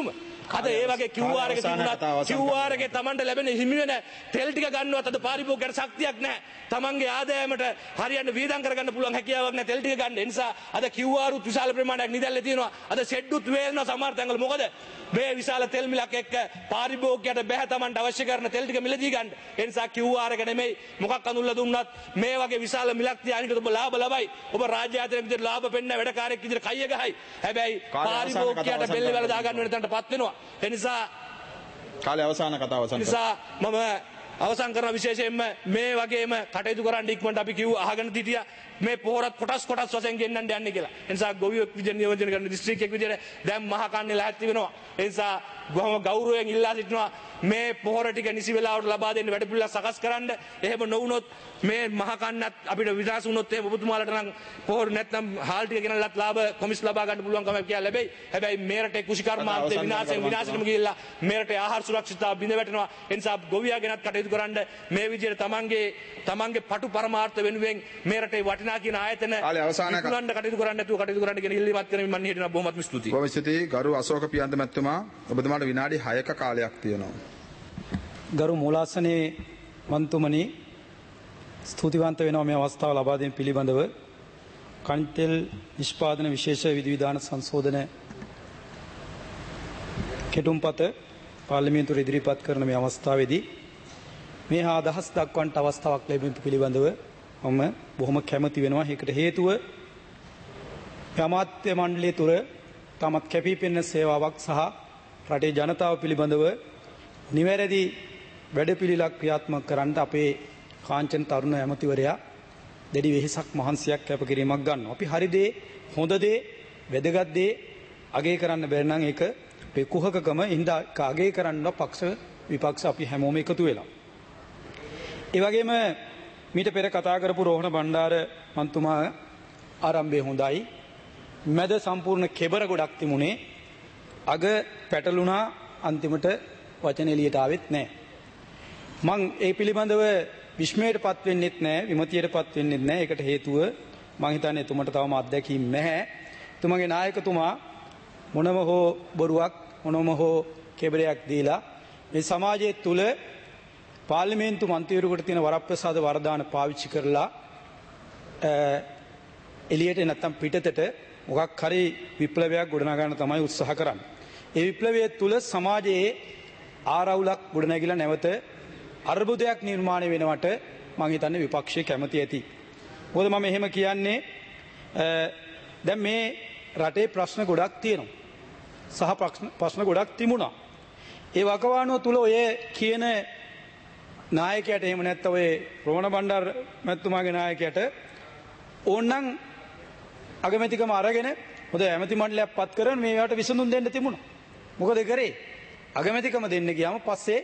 අද ඒ වගේ QR එක තිබුණත් QR එකේ Tamanට ලැබෙන හිමි වෙන තෙල් ටික ගන්නවත් අද පාරිභෝගිකයට ශක්තියක් නැහැ. Tamanගේ ආදායමට හරියන්න වියදම් කරගන්න පුළුවන් හැකියාවක් නැහැ තෙල් ටික ගන්න. ඒ නිසා අද QR උත් විශාල ප්‍රමාණයක් නිදැල්ලේ තියෙනවා. අද ෂෙඩ් උත් වේලනවා සමහර තැන්වල. මොකද මේ විශාල තෙල් මිලක් එක්ක පාරිභෝගිකයට බෑ Tamanට අවශ්‍ය කරන තෙල් ටික මිලදී ගන්න. ඒ නිසා QR එක නෙමෙයි මොකක් අඳුල්ලා දුන්නත් මේ වගේ විශාල මිලක් තියානිට ඔබ ලාභ ලබයි. ඔබ රාජ්‍ය ආයතනයක විදිහට ලාභ පෙන්න වැඩකාරයෙක් විදිහට කයිය ගහයි. හැබැයි පාරිභෝගිකයට බෙල්ල වල දා ගන්න වෙන තැනටපත් වෙනවා. ඒ නිසා කාලේ අවසාන කතාව අවසන් නිසා මම අවසන් කරන විශේෂයෙන්ම මේ වගේම කටයුතු කරන්න ඉක්මනට අපි කිව්ව අහගෙන හිටියා මේ පොහොරත් කොටස් වශයෙන් ගෙන්නන්න යන්නේ කියලා. ඒ නිසා ගොවියෙක් විදිහට නියෝජනය කරන දිස්ත්‍රික්කයක් විදිහට දැන් මහා කන්නේ ලැහැත්ති වෙනවා. ඒ නිසා ගෞරවයෙන් ඉල්ලා සිටිනවා මේ පොහොර ටික නිසි වෙලාවට ලබා දෙන්න වැඩපිළිවෙල සකස් කරන්න. එහෙම නොවුනොත් මේ මහා කන්නත් අපිට විනාශ වුණොත් එහෙම ඔබතුමාලට නම් පොහොර නැත්නම් හාල් ටික ගෙනල්ලත් ලාභ කොමිස් ලබා ගන්න පුළුවන්කම කියලා ලැබෙයි. හැබැයි මේ රටේ කෘෂිකර්මාන්තේ විනාශෙටම ගිහිල්ලා මේ රටේ ආහාර සුරක්ෂිතතාව බිඳ වැටෙනවා. ඒ නිසා ගොවියා ගැනත් කටයුතු කරන්න මේ විදිහට තමන්ගේ පටු පරමාර්ථ වෙනුවෙන් මේ රටේ වටිනා කියන ආයතන විකුණන්න කටයුතු කරන්න නැතුව කටයුතු කරන්න කියන ඉල්ලීමත් කරමින් මම හිටිනවා. බොහොමත්ම ස්තුතියි. බොහොම ස්තුතියි ගරු අශෝක පියන්ත මැතිතුමා. ඔබතුමාට විනාඩි 6ක කාලයක් තියෙනවා. ගරු මූලාසනයේ මන්තුමනි ස්තුතිවන්ත වෙනවා මේ අවස්ථාව ලබා දෙන පිළිබඳව. කන්තෙල් නිෂ්පාදන විශේෂ විධිවිධාන සංශෝධන කෙටුම්පත පාර්ලිමේන්තුවේ ඉදිරිපත් කරන මේ අවස්ථාවේදී මේ අදහස් දක්වන්නට අවස්ථාවක් ලැබෙන පිළිබඳව මම බොහොම කැමැති වෙනවා. ඒකට හේතුව අමාත්‍ය මණ්ඩලය තුර තමත් කැපී පෙනෙන සේවාවක් සහ රටේ ජනතාව පිළිබඳව නිවැරදි වැඩපිළිවෙලක් ක්‍රියාත්මක කරන්න අපේ කාංචන තරුණ ඇමතිවරයා දෙඩි වෙහෙසක් මහන්සියක් කැපකිරීමක් ගන්නවා. අපි හරි දේ, හොඳ දේ, වැදගත් දේ අගය කරන්න බැරි නම් ඒක අපේ කුහකකම ඉඳා අගය කරන්න පක්ෂ විපක්ෂ අපි හැමෝම එකතු වෙලා. ඒ වගේම මීට පෙර කතා කරපු රෝහණ බණ්ඩාර මන්තුමා ආරම්භය හොඳයි. මැද සම්පූර්ණ කෙබර ගොඩක් තිබුණේ. අග පැටලුණා, අන්තිමට වචන එළියට ආවෙත් නැහැ. මං ඒ පිළිබඳව විස්මයටපත් වෙන්නෙත් නැහැ, විමතියටපත් වෙන්නෙත් නැහැ. ඒකට හේතුව මං හිතන්නේ එතුමට තවම අත්දැකීම් නැහැ. එතුමගේ නායකතුමා මොනම හෝ බොරුවක්, මොනම හෝ කෙබරයක් දීලා මේ සමාජයේ තුල පාර්ලිමේන්තු මන්ත්‍රීවරුන්ට තියෙන වරප්‍රසාද වරදාන පාවිච්චි කරලා එළියට නැත්තම් පිටතට මොකක් හරි විප්ලවයක් ගොඩනගා ගන්න තමයි උත්සාහ කරන්නේ. ඒ විප්ලවය තුල සමාජයේ ආරවුලක් ගොඩනැගිලා නැවත අර්බුදයක් නිර්මාණය වෙනවට මම හිතන්නේ විපක්ෂය කැමති ඇති. මොකද මම එහෙම කියන්නේ දැන් මේ රටේ ප්‍රශ්න ගොඩක් තියෙනවා. සහ ප්‍රශ්න ගොඩක් තිබුණා. ඒ වකවානුව තුල ඔය කියන නායකයාට එහෙම නැත්නම් ඔය රෝහණ බණ්ඩාර මැතිතුමාගේ නායකයාට ඕනනම් අගමැතිකම අරගෙන හොඳ ඇමති මණ්ඩලයක් පත් කරගෙන මේවට විසඳුම් දෙන්න තිබුණා. මොකද කරේ? අගමැතිකම දෙන්න ගියාම පස්සේ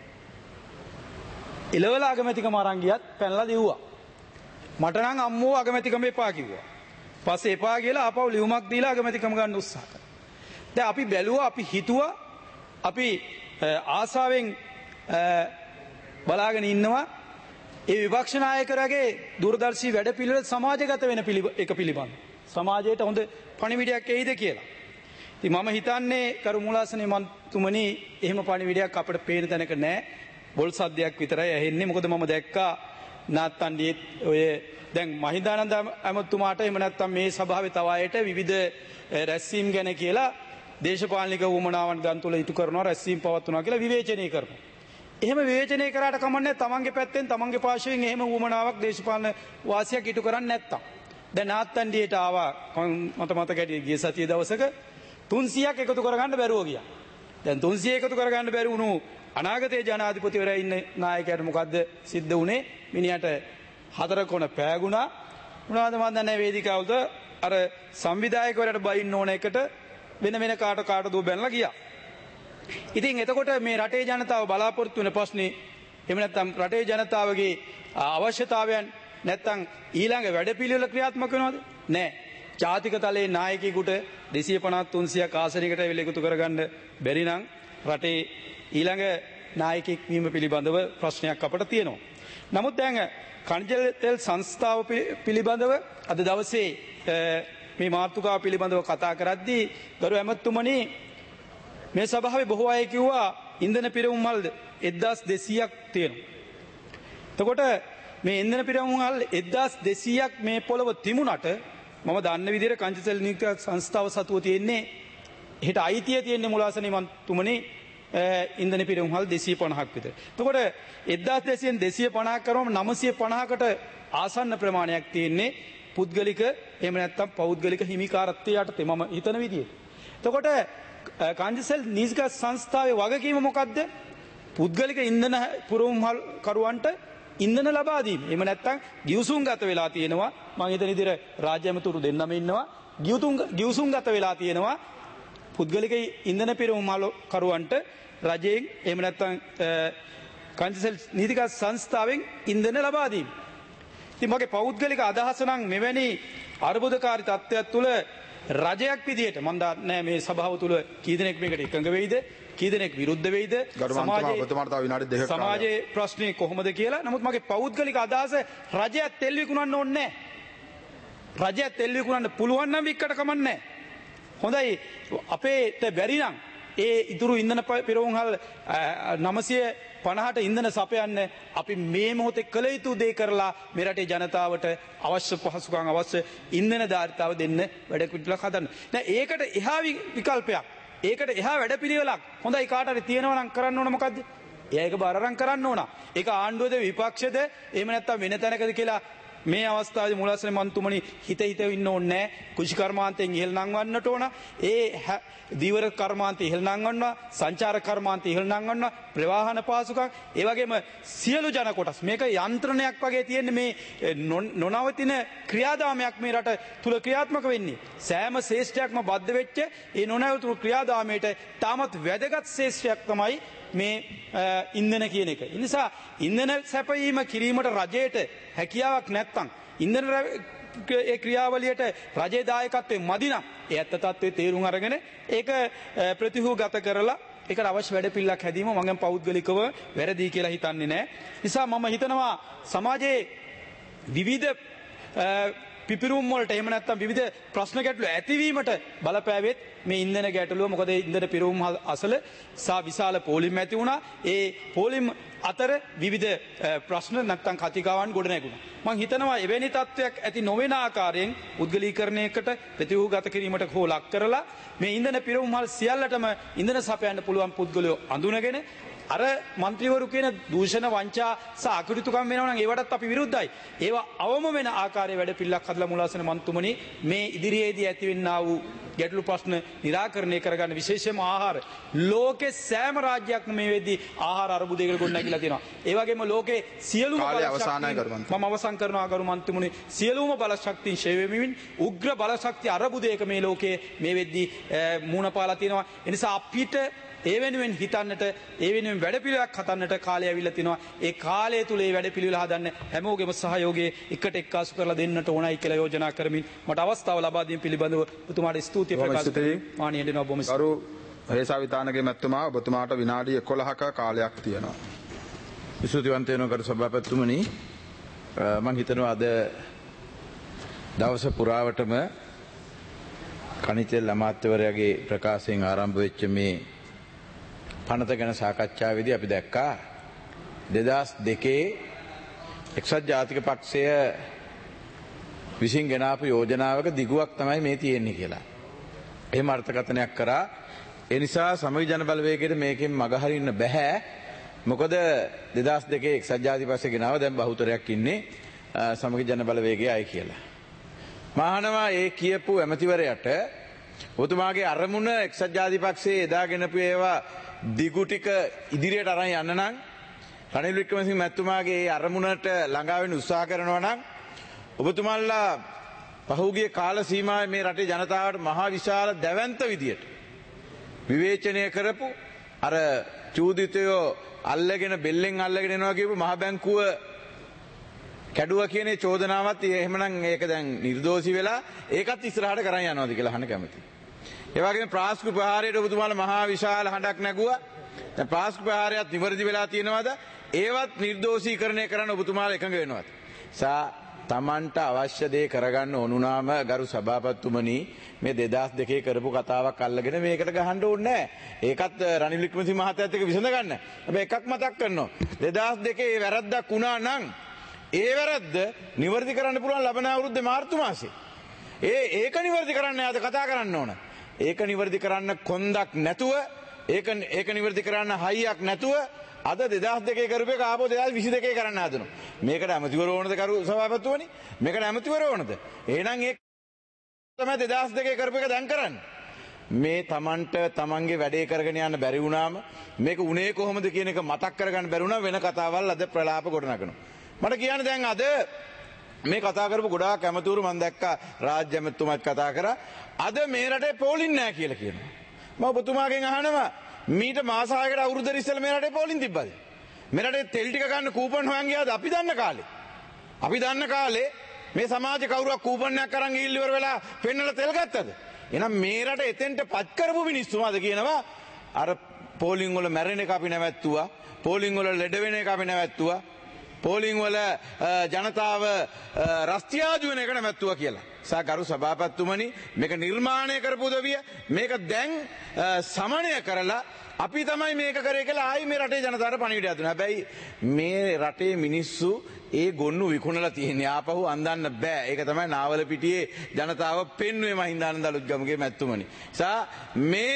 ඉලවල අගමැතිකම අරන් ගියත් පැනලා දිව්වා. මට නම් අම්මෝ අගමැතිකම එපා කිව්වා. පස්සේ එපා කියලා ආපහු ලියුමක් දීලා අගමැතිකම ගන්න උත්සාහ කළා. දැන් අපි බැලුවා, අපි හිතුවා, අපි ආසාවෙන් බලාගෙන ඉන්නවා ඒ විපක්ෂ නායකරගේ දූරදර්ශී වැඩපිළිවෙල සමාජගත වෙන එක පිළිබඳ. සමාජයට හොඳ පණිවිඩයක් එයිද කියලා. ඉතින් මම හිතන්නේ කරු මූලාසනේ මන්තුමනි එහෙම පණිවිඩයක් අපිට පේන තැනක නැහැ. බොල් සද්දයක් විතරයි ඇහෙන්නේ. මොකද මම දැක්කා නාත්තන්ඩියේ ඔය දැන් මහින්දානන්ද ඇමතුමාට එහෙම නැත්නම් මේ සභාවේ තව අයට විවිධ රැස්වීම් ගැන කියලා දේශපාලනික වුමනාවන් ගන්තුල ඉටු කරනවා, රැස්වීම් පවත්වනවා කියලා විවේචනය කරනවා. එහෙම විවේචනය කරාට කමන්නේ තමන්ගේ පැත්තෙන් තමන්ගේ පාර්ශවයෙන් එහෙම වුමනාවක් දේශපාලන වාසියක් ඉටු කරන්නේ නැත්තම්. දැන් නාත්තන්ඩියට ආවා මට මතකයි ගිය සතියේ දවසක 300ක් එකතු කරගන්න බැරුව ගියා. දැන් 300 එකතු කරගන්න බැරි වුණු අනාගතයේ ජනාධිපතිවරයා ඉන්න නායකයාට මොකද්ද සිද්ධ වුනේ? මිනිහට 4 කොන පෑගුණා. මොනවද මන් දන්නේ වේදිකාවලද අර සංවිධායකවරයාට බයින්න ඕන එකට වෙන කාටද බැනලා ගියා. ඉතින් එතකොට මේ රටේ ජනතාව බලාපොරොත්තු වෙන ප්‍රශ්නේ එහෙම නැත්නම් රටේ ජනතාවගේ අවශ්‍යතාවයන් නැත්නම් ඊළඟ වැඩපිළිවෙල ක්‍රියාත්මක වෙනවද? නැහැ. ජාතික තලයේ නායකයෙකුට 250 300ක් ආසනයකට ඇවිල්ලා එකතු කරගන්න බැරි නම් රටේ ඊළඟ නායකයෙක් වීම පිළිබඳව ප්‍රශ්නයක් අපට තියෙනවා. නමුත් දැන් කනිජ තෙල් සංස්ථාව පිළිබඳව අද දවසේ මේ මාතෘකාව පිළිබඳව කතා කරද්දී ගරු ඇමතුමනි මේ සභාවේ බොහෝ අය කිව්වා ඉන්ධන පිරවුම් මල් 1200ක් තියෙනවා. එතකොට මේ ඉන්ධන පිරවුම් මල් 1200ක් මේ පොළව තිබුණට මම දන්න විදිහට කංචසෙල් නීති සංස්ථාව සතුව තියෙන්නේ හෙට අයිතිය තියෙන්නේ මුලාසනේ මන්තුමනි ඉන්ධන පිරවුම් මල් 250ක් විතර. එතකොට 1200න් 250ක් කරවම 950කට ආසන්න ප්‍රමාණයක් තියෙන්නේ පුද්ගලික එහෙම නැත්නම් පෞද්ගලික හිමිකාරත්වයට යටතේ මම හිතන විදිහට. එතකොට කංජසෙල් නීතික සංස්ථාවේ වගකීම මොකද්ද? පුද්ගලික ඉන්ධන පුරවුම් කරුවන්ට ඉන්ධන ලබා දීම. එහෙම නැත්නම් ගිවිසුම්ගත වෙලා තියෙනවා. මම හිතන විදිහට රාජ්‍ය ඇමතුරු දෙන්නම ඉන්නවා. ගිවිසුම්ගත වෙලා තියෙනවා. පුද්ගලික ඉන්ධන පිරවුම් කරුවන්ට රජයෙන් එහෙම නැත්නම් කංජසෙල් නීතික සංස්ථාවෙන් ඉන්ධන ලබා දීම. ඉතින් මගේ පෞද්ගලික අදහස නම් මෙවැනි අර්බුදකාරී තත්ත්වයක් තුළ රජයක් විදියට මම දන්නේ මේ සභාව තුළ කී දෙනෙක් මේකට එකඟ වෙයිද කී දෙනෙක් විරුද්ධ වෙයිද සමාජයේ ප්‍රශ්නේ කොහොමද කියලා. නමුත් මගේ පෞද්ගලික අදහස රජයක් තෙල් විකුණන්න ඕනේ නැහැ. රජයක් තෙල් විකුණන්න පුළුවන් නම් වික්කට කමන්නේ නැහැ. හොඳයි අපේට බැරි නම් ඒ ඉතුරු ඉන්ධන පිරවුම්හල් 950ට ඉන්ධන සපයන්න අපි මේ මොහොතේ කළ යුතු දේ කරලා මේ රටේ ජනතාවට අවශ්‍ය පහසුකම් අවශ්‍ය ඉන්ධන ධාරිතාව දෙන්න වැඩ පිළිවෙලක් හදන්න. දැන් ඒකට එහා විකල්පයක්. ඒකට එහා වැඩපිළිවෙලක්. හොඳයි කාට හරි තියෙනවා නම් කරන්න ඕන මොකද්ද? ඒක බාර අරන් කරන්න ඕන. ඒක ආණ්ඩුවේද විපක්ෂද එහෙම නැත්නම් වෙන තැනකද කියලා මේ අවස්ථාවේ මුලාසනේ මන්තුමනි හිත ඉන්න ඕනේ නැහැ. කුෂි කර්මාන්තයෙන් ඉහළ නංවන්නට ඕන. ඒ දීවර කර්මාන්තය ඉහළ නංවනවා. සංචාරක කර්මාන්තය ඉහළ නංවනවා. ප්‍රවාහන පාසුකම් ඒ වගේම සියලු ජන කොටස් මේක යන්ත්‍රණයක් වගේ තියෙන්නේ මේ නොනවතින ක්‍රියාදාමයක් මේ රට තුල ක්‍රියාත්මක වෙන්නේ. සෑම ශ්‍රේෂ්ඨයක්ම බද්ධ වෙච්ච ඒ නොනවතුණු ක්‍රියාදාමයට තාමත් වැදගත් ශ්‍රේෂ්ඨයක් තමයි මේ ඉන්ධන කියන එක. ඒ නිසා ඉන්ධන සැපයීම කිරීමට රජයට හැකියාවක් නැත්නම් ඉන්ධන ඒ ක්‍රියාවලියට රජයේ දායකත්වයෙන් මදි නම් ඒ ඇත්ත තත්ත්වයේ තේරුම් අරගෙන ඒක ප්‍රතිහූගත කරලා ඒකට අවශ්‍ය වැඩ පිළිලක් හැදීම මම පෞද්ගලිකව වැරදි කියලා හිතන්නේ නැහැ. නිසා මම හිතනවා සමාජයේ විවිධ පිපිරුම් වලට එහෙම නැත්නම් විවිධ ප්‍රශ්න ගැටලු ඇතිවීමට බලපෑවෙත් මේ ඉන්ධන ගැටලුව. මොකද ඉන්ධන පිරවුම් අසල විශාල පෝලිම් ඇති වුණා. ඒ පෝලිම් අතර විවිධ ප්‍රශ්න නැත්නම් කතිකාවන් ගොඩ නැගුණා. මම හිතනවා එවැනි තත්ත්වයක් ඇති නොවන ආකාරයෙන් උද්ගලීකරණයකට ප්‍රතිවූගත කිරීමට හෝ ලක් කරලා මේ ඉන්ධන පිරවුම් සියල්ලටම ඉන්ධන සපයන්න පුළුවන් පුද්ගලයෝ අඳුනගෙන අර മന്ത്രിවරු කියන දූෂණ වංචා සහ අකටයුතුකම් වෙනවා නම් ඒවටත් අපි විරුද්ධයි. ඒවා අවම වෙන ආකාරයේ වැඩ පිළිලක් හදලා මුලාසන මන්තුමනි මේ ඉදිරියේදී ඇතිවෙනා වූ ගැටලු ප්‍රශ්න निराකරණය කරගන්න විශේෂම ආහාර ලෝකේ සෑම රාජ්‍යයක්ම මේ වෙද්දී ආහාර අර්බුදයකට ගොඩ නැගිලා තියෙනවා. ඒ වගේම ලෝකේ සියලුම මම අවසන් කරනවා ගරු මන්තුමනි සියලුම බල ශක්තියින් ෂේ වෙමින් උග්‍ර බල ශක්තිය අර්බුදයක මේ ලෝකයේ මේ වෙද්දී මූණ පාලා තියෙනවා. ඒ නිසා අපිට ඒ වෙනුවෙන් හිතන්නට ඒ වෙනුවෙන් වැඩපිළිවෙලක් හදන්නට කාලය ඇවිල්ලා තිනවා. ඒ කාලය තුල ඒ වැඩපිළිවෙල හදන්න හැමෝගෙම සහයෝගය එකට එක්කාසු කරලා දෙන්නට ඕනයි කියලා යෝජනා කරමින් මට අවස්ථාව ලබා දීම පිළිබඳව ඔබතුමාට ස්තුතිය ප්‍රකාශ කරනවා. මානීය දෙනවා බොහොම ගරු හේසාවිතානගේ මැතිතුමා ඔබතුමාට විනාඩි 11ක කාලයක් තියෙනවා. ස්තුතිවන්ත වෙනවා ගරු සභාපතිතුමනි. මම හිතනවා අද දවස පුරාවටම කනිතෙල් අමාත්‍යවරයාගේ ප්‍රකාශයෙන් ආරම්භ වෙච්ච මේ පනත ගැන සාකච්ඡාවේදී අපි දැක්කා 2002 එක්සත් ජාතික පක්ෂය විසින් ගෙනාපු යෝජනාවක දිගුවක් තමයි මේ තියෙන්නේ කියලා. එහෙම අර්ථකථනයක් කරා. ඒ නිසා සමගි ජන බලවේගයට මේකෙන් මගහරින්න බෑ. මොකද 2002 එක්සත් ජාතික පක්ෂය ගෙනාව දැන් බහුතරයක් ඉන්නේ සමගි ජන බලවේගයේ අය කියලා. මහානවා ඒ කියපු ඇමතිවරයාට ඔබතුමාගේ අරමුණ එක්සත් ජාතික පක්ෂයේ එදා ගෙනපු ඒවා දිගු ටික ඉදිරියට අරන් යන්න නම් රනිල් වික්‍රමසිංහ මැතිතුමාගේ ඒ අරමුණට ළඟා වෙන්න උත්සාහ කරනවා නම් ඔබතුමාලා පහුගිය කාල සීමාවේ මේ රටේ ජනතාවට මහා විශාල දැවැන්ත විදියට විවේචනය කරපු අර චූදිතයෝ අල්ලගෙන බෙල්ලෙන් අල්ලගෙන එනවා කියපු මහ බැංකුව කැඩුවා කියන චෝදනාවත් එහෙමනම් ඒක දැන් නිර්දෝෂී වෙලා ඒකත් ඉස්සරහට කරන් යනවාද කියලා අහන්න කැමතියි. ඒ වගේම ප්‍රාස්කු ප්‍රහාරයට ඔබතුමාලා මහා විශාල හඬක් නැගුවා. දැන් ප්‍රාස්කු ප්‍රහාරයත් නිවැරදි වෙලා තියෙනවද? ඒවත් නිර්දෝෂීකරණය කරන්න ඔබතුමාලා එකඟ වෙනවද? තමන්ට අවශ්‍ය දේ කරගන්න ඕනුනාම ගරු සභාපතිතුමනි මේ 2002 කරපු කතාවක් අල්ලගෙන මේකට ගහන්න ඕනේ නැහැ. ඒකත් රනිල් වික්‍රමසිංහ මහත්තයාත් එක්ක විසඳ ගන්න. හැබැයි එකක් මතක් කරනවා. 2002 වැරද්දක් වුණා නම් ඒ වැරද්ද නිවැරදි කරන්න පුළුවන් ලබන අවුරුද්දේ මාර්තු මාසේ. ඒක නිවැරදි කරන්න යාද කතා කරන්න ඕන. ඒක නිවැරදි කරන්න කොන්දක් නැතුව ඒක නිවැරදි කරන්න හයියක් නැතුව අද 2002 කරපු එක ආපහු 2022 කරන්න හදනවා. මේකට ඇමතිවරු ඕනද කරු සභාපතිතුමනි? මේකට ඇමතිවරු ඕනද? එහෙනම් ඒක තමයි 2002 කරපු එක දැන් කරන්න. මේ Tamanට Tamanගේ වැඩේ කරගෙන යන්න බැරි වුණාම මේක උනේ කොහොමද කියන එක මතක් කරගන්න බැරි වුණා වෙන කතාවල් අද ප්‍රලාප ගොඩනගනවා. මට කියන්න දැන් අද මේ කතා කරපු ගොඩාක් ඇමතිවරු මම දැක්කා රාජ්‍ය ඇමතිතුමාත් කතා කරා. අද මේ රටේ පෝලිං නැහැ කියලා කියනවා. මම ඔබතුමාගෙන් අහනවා මීට මාස 6කට අවුරුද්දට ඉස්සෙල්ලා මේ රටේ පෝලිං තිබ්බද? මේ රටේ තෙල් ටික ගන්න කූපන් හොයන් ගියාද අපි දන්න කාලේ? අපි දන්න කාලේ මේ සමාජ කවුරුවක් කූපන් එකක් අරන් ගිහින් ඉවර වෙලා පෙන්නලා තෙල් ගත්තද? එහෙනම් මේ රට එතෙන්ට පත් කරපු මිනිස්සුමාද කියනවා අර පෝලිං වල මැරෙන එක අපි නැවැත්තුවා, පෝලිං වල ලෙඩ වෙන එක අපි නැවැත්තුවා, පෝලිං වල ජනතාව රස්තියාදු වෙන එක නැවැත්තුවා කියලා. සාකරු සභාපතිතුමනි මේක නිර්මාණය කරපු උදවිය මේක දැන් සමනය කරලා අපි තමයි මේක කරේ කියලා ආයි මේ රටේ ජනතාවට පණිවිඩයක් දුන්නා. හැබැයි මේ රටේ මිනිස්සු ඒ ගොන්නු විකුණලා තියෙන්නේ ආපහු අන්දන්න බෑ. ඒක තමයි නාවල පිටියේ ජනතාව පෙන්වුවේ මහින්දානන්ද අලුත්ගමගේ මැතිතුමනි. මේ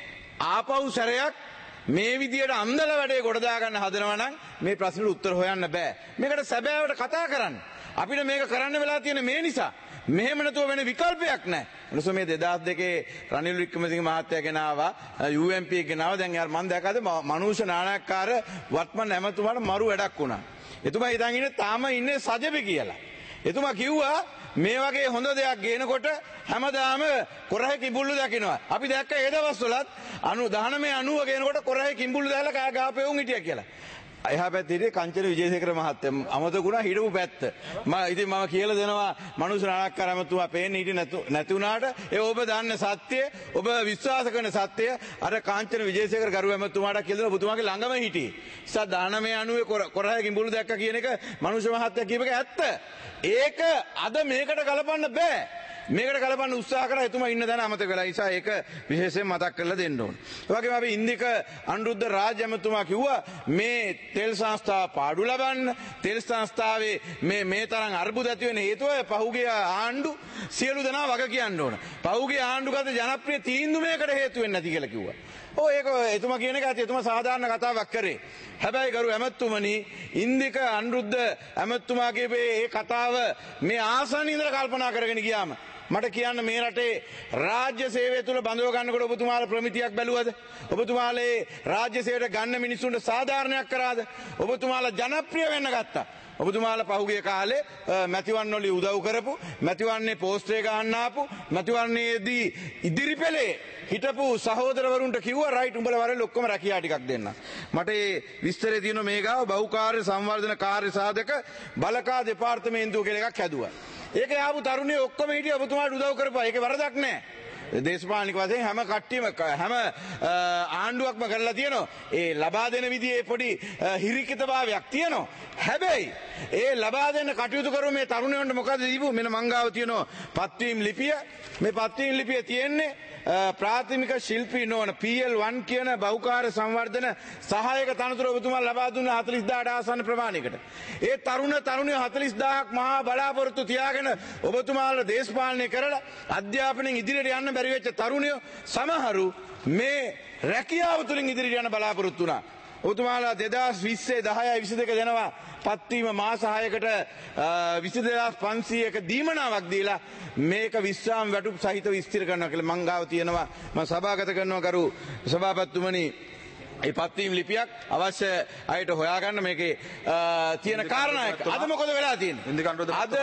ආපහු සැරයක් මේ විදියට අන්දල වැඩේ ගොඩ දාගන්න හදනවා නම් මේ ප්‍රශ්නෙට උත්තර හොයන්න බෑ. මේකට සැබෑවට කතා කරන්න. අපිට මේක කරන්න වෙලා තියෙන මේ නිසා. මෙහෙම නැතුව වෙන විකල්පයක් නැහැ. මොනසෝ මේ 2002 රනිල් වික්‍රමසිංහ මහත්තයා ගෙනාවා UMP එක ගෙනාවා. දැන් යාර මම දැක්කද මනුෂ්‍ය නායකකාර වත්මන් ඇමතුමාට මරු වැඩක් වුණා. එතුමා හිතන් ඉන්නේ තාම ඉන්නේ සජබි කියලා. එතුමා කිව්වා මේ වගේ හොඳ දෙයක් ගේනකොට හැමදාම කොරහේ කිඹුල්ලු දකින්නවා. අපි දැක්ක ඒ දවස්වලත් 19 90 ගේනකොට කොරහේ කිඹුල්ලු දැල්ලා කෑ ගාපෙවුන් හිටියා කියලා. එහා පැත්තේ ඉතින් කංචන විජේසේකර මහත්තයා අමතකුණා හිටපු පැත්ත. ඉතින් මම කියලා දෙනවා මනුෂ්‍ය නායකකාර ඇමතුමා පේන්නේ හිටියේ නැති වුණාට ඒ ඔබ දන්න සත්‍ය ඔබ විශ්වාස කරන සත්‍ය අර කාංචන විජේසේකර ගරු ඇමතුමාට කියලා දෙනවා ඔබතුමාගේ ළඟම හිටියේ. ඉතින් 1990 කොරහේ කිඹුල්ලු දැක්ක කියන එක මනුෂ්‍ය මහත්තයා කියපේක ඇත්ත. ඒක අද මේකට ගලපන්න බෑ. මේකට කලපන්න උත්සාහ කරා එතුමා ඉන්න තැන අමතක වෙලා. නිසා ඒක විශේෂයෙන් මතක් කරලා දෙන්න ඕන. ඒ වගේම අපි ඉන්දික අනුරුද්ධ රාජ්‍ය ඇමතුමා කිව්වා මේ තෙල් සංස්ථාව පාඩු ලබන්න තෙල් සංස්ථාවේ මේ තරම් අර්බුද ඇති වෙන හේතුව පහුගිය ආණ්ඩු සියලු දෙනා වග කියන්න ඕන. පහුගිය ආණ්ඩුගත ජනප්‍රිය තීන්දුව මේකට හේතු වෙන්නේ නැති කියලා කිව්වා. ඒක එතුමා කියන එක ඇති එතුමා සාධාරණ කතාවක් කරේ. හැබැයි ගරු ඇමතුමනි ඉන්දික අනුරුද්ධ ඇමතුමාගේ මේ කතාව මේ ආසන්න ඉඳලා කල්පනා කරගෙන ගියාම මට කියන්න මේ රටේ රාජ්‍ය සේවය තුල බඳව ගන්නකොට ඔබතුමාලා ප්‍රමිතියක් බැලුවද? ඔබතුමාලා රාජ්‍ය සේවයට ගන්න මිනිස්සුන්ට සාධාරණයක් කරාද? ඔබතුමාලා ජනප්‍රිය වෙන්න ගත්තා. ඔබතුමාලා පහුගිය කාලේ මැතිවරණ වල උදව් කරපු මැතිවරණේ පෝස්ටරේ ගහන්න ආපු මැතිවරණයේදී ඉදිරිපෙළේ හිටපු සහෝදරවරුන්ට කිව්වා රයිට් උඹලා වරෙල් ඔක්කොම රැකියා ටිකක් දෙන්න. මට මේ විස්තරේ තියෙන මේ ගාව බහුකාර්ය සංවර්ධන කාර්ය සාධක බලකා දෙපාර්තමේන්තුව කියලා එකක් හැදුවා. ඒක ආපු තරුණියෝ ඔක්කොම හිටිය ඔබතුමාට උදව් කරපුවා. ඒකේ වරදක් නැහැ. දේශපාලනික වශයෙන් හැම කට්ටියම හැම ආණ්ඩුවක්ම කරලා තියෙනවා. ඒ ලබා දෙන විදිහේ පොඩි හිරිකිතභාවයක් තියෙනවා. හැබැයි ඒ ලබා දෙන කටයුතු කරු මේ තරුණයන්ට මොකද දීපු? මෙන්න මංගාව තියෙනවා පත්වීම් ලිපිය. මේ පත්වීම් ලිපිය තියෙන්නේ ප්‍රාථමික ශිල්පී නොවන PL1 කියන බහුකාර්ය සංවර්ධන සහායක තනතුර ඔබතුමා ලබා දුන්න 40000ට ආසන්න ප්‍රමාණයකට. ඒ තරුණියෝ 40000ක් මහා බලාපොරොත්තු තියාගෙන ඔබතුමාලා දේශපාලනය කරලා අධ්‍යාපනයෙන් ඉදිරියට යන්න බැරි වෙච්ච තරුණියෝ සමහරු මේ රැකියාව තුලින් ඉදිරියට යන්න බලාපොරොත්තු වුණා. ඔබතුමාලා 2020 10 22 දෙනවා පත්වීම මාස 6කට 22500ක දීමනාවක් දීලා මේක විශ්‍රාම වැටුප් සහිතව ස්ථිර කරනවා කියලා මං ගාව තියෙනවා. මම සභාගත කරනවා කරු සභාපතිතුමනි. ඒ පත්වීම් ලිපියක් අවශ්‍ය අයට හොයාගන්න මේකේ තියෙන කාරණා එක. අද මොකද වෙලා තියෙන්නේ? අද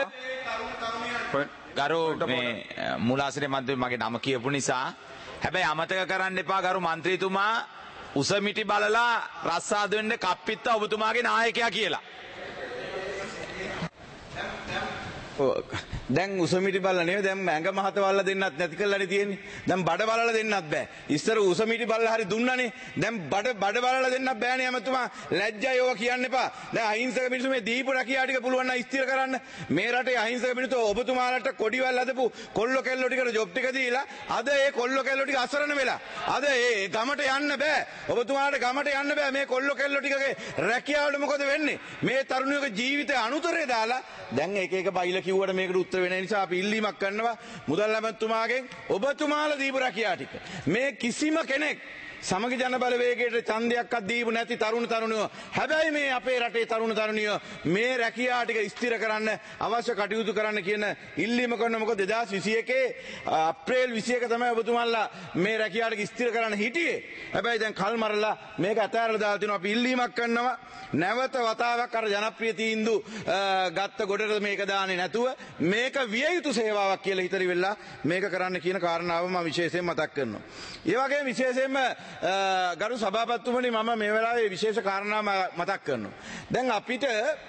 ගරු මේ මූලාශ්‍රයේ මන්ත්‍රී මගේ නම කියපු නිසා හැබැයි අමතක කරන්න එපා ගරු මන්ත්‍රීතුමා උසමිටි බලලා රස්සාද වෙන්න කප්පිත්ත ඔබතුමාගේ නායකයා කියලා. දැන් උසමිටි බල්ලා නෙවෙයි දැන් ඇඟ මහත වල්ලා දෙන්නත් නැති කරලානේ තියෙන්නේ. දැන් බඩ බලලා දෙන්නත් බෑ. ඉස්සර උසමිටි බල්ලා හරි දුන්නානේ. දැන් බඩ බලලා දෙන්නත් බෑනේ ඇමතුමා. ලැජ්ජයි ඔය කියන්න එපා. දැන් අහිංසක මිනිස්සු මේ දීපු රැකියා ටික පුළුවන් නම් ස්ථිර කරන්න. මේ රටේ අහිංසක මිනිස්සු ඔබතුමාලට කොඩිවල් හදපු කොල්ල කෙල්ලෝ ටිකට ජොබ් ටික දීලා අද ඒ කොල්ල කෙල්ලෝ ටික අසරණ වෙලා. අද ඒ ගමට යන්න බෑ. ඔබතුමාලට ගමට යන්න බෑ. මේ කොල්ල කෙල්ලෝ ටිකගේ රැකියාවට මොකද වෙන්නේ? මේ තරුණියගේ ජීවිතය අනුතරේ දාලා දැන් එක බයිලා කිව්වට මේකට උත්තර වෙන නිසා අපි ඉල්ලීමක් කරනවා මුදල් ඇමතුමාගෙන් ඔබතුමාලා දීපු රැකියා ටික මේ කිසිම කෙනෙක් සමගි ජන බලවේගයට ඡන්දයක්වත් දීපු නැති තරුණියෝ හැබැයි මේ අපේ රටේ තරුණියෝ මේ රැකියා ටික ස්ථිර කරන්න අවශ්‍ය කටයුතු කරන්න කියන ඉල්ලීම කරන මොකද 2021 අප්‍රේල් 21 තමයි ඔබතුමාලා මේ රැකියා ටික ස්ථිර කරන්න හිටියේ හැබැයි දැන් කල් මරලා මේක අතහැරලා දාලා තිනවා අපි ඉල්ලීමක් කරනවා නැවත වතාවක් අර ජනප්‍රිය තීන්දු ගත්ත ගොඩට මේක දාන්නේ නැතුව මේක විය යුතු සේවාවක් කියලා හිතරි වෙලා මේක කරන්න කියන කාරණාව මම විශේෂයෙන් මතක් කරනවා. ඒ වගේම විශේෂයෙන්ම ගරු සභාපතිතුමනි මම මේ වෙලාවේ විශේෂ කාරණා මතක් කරනවා. දැන් අපිට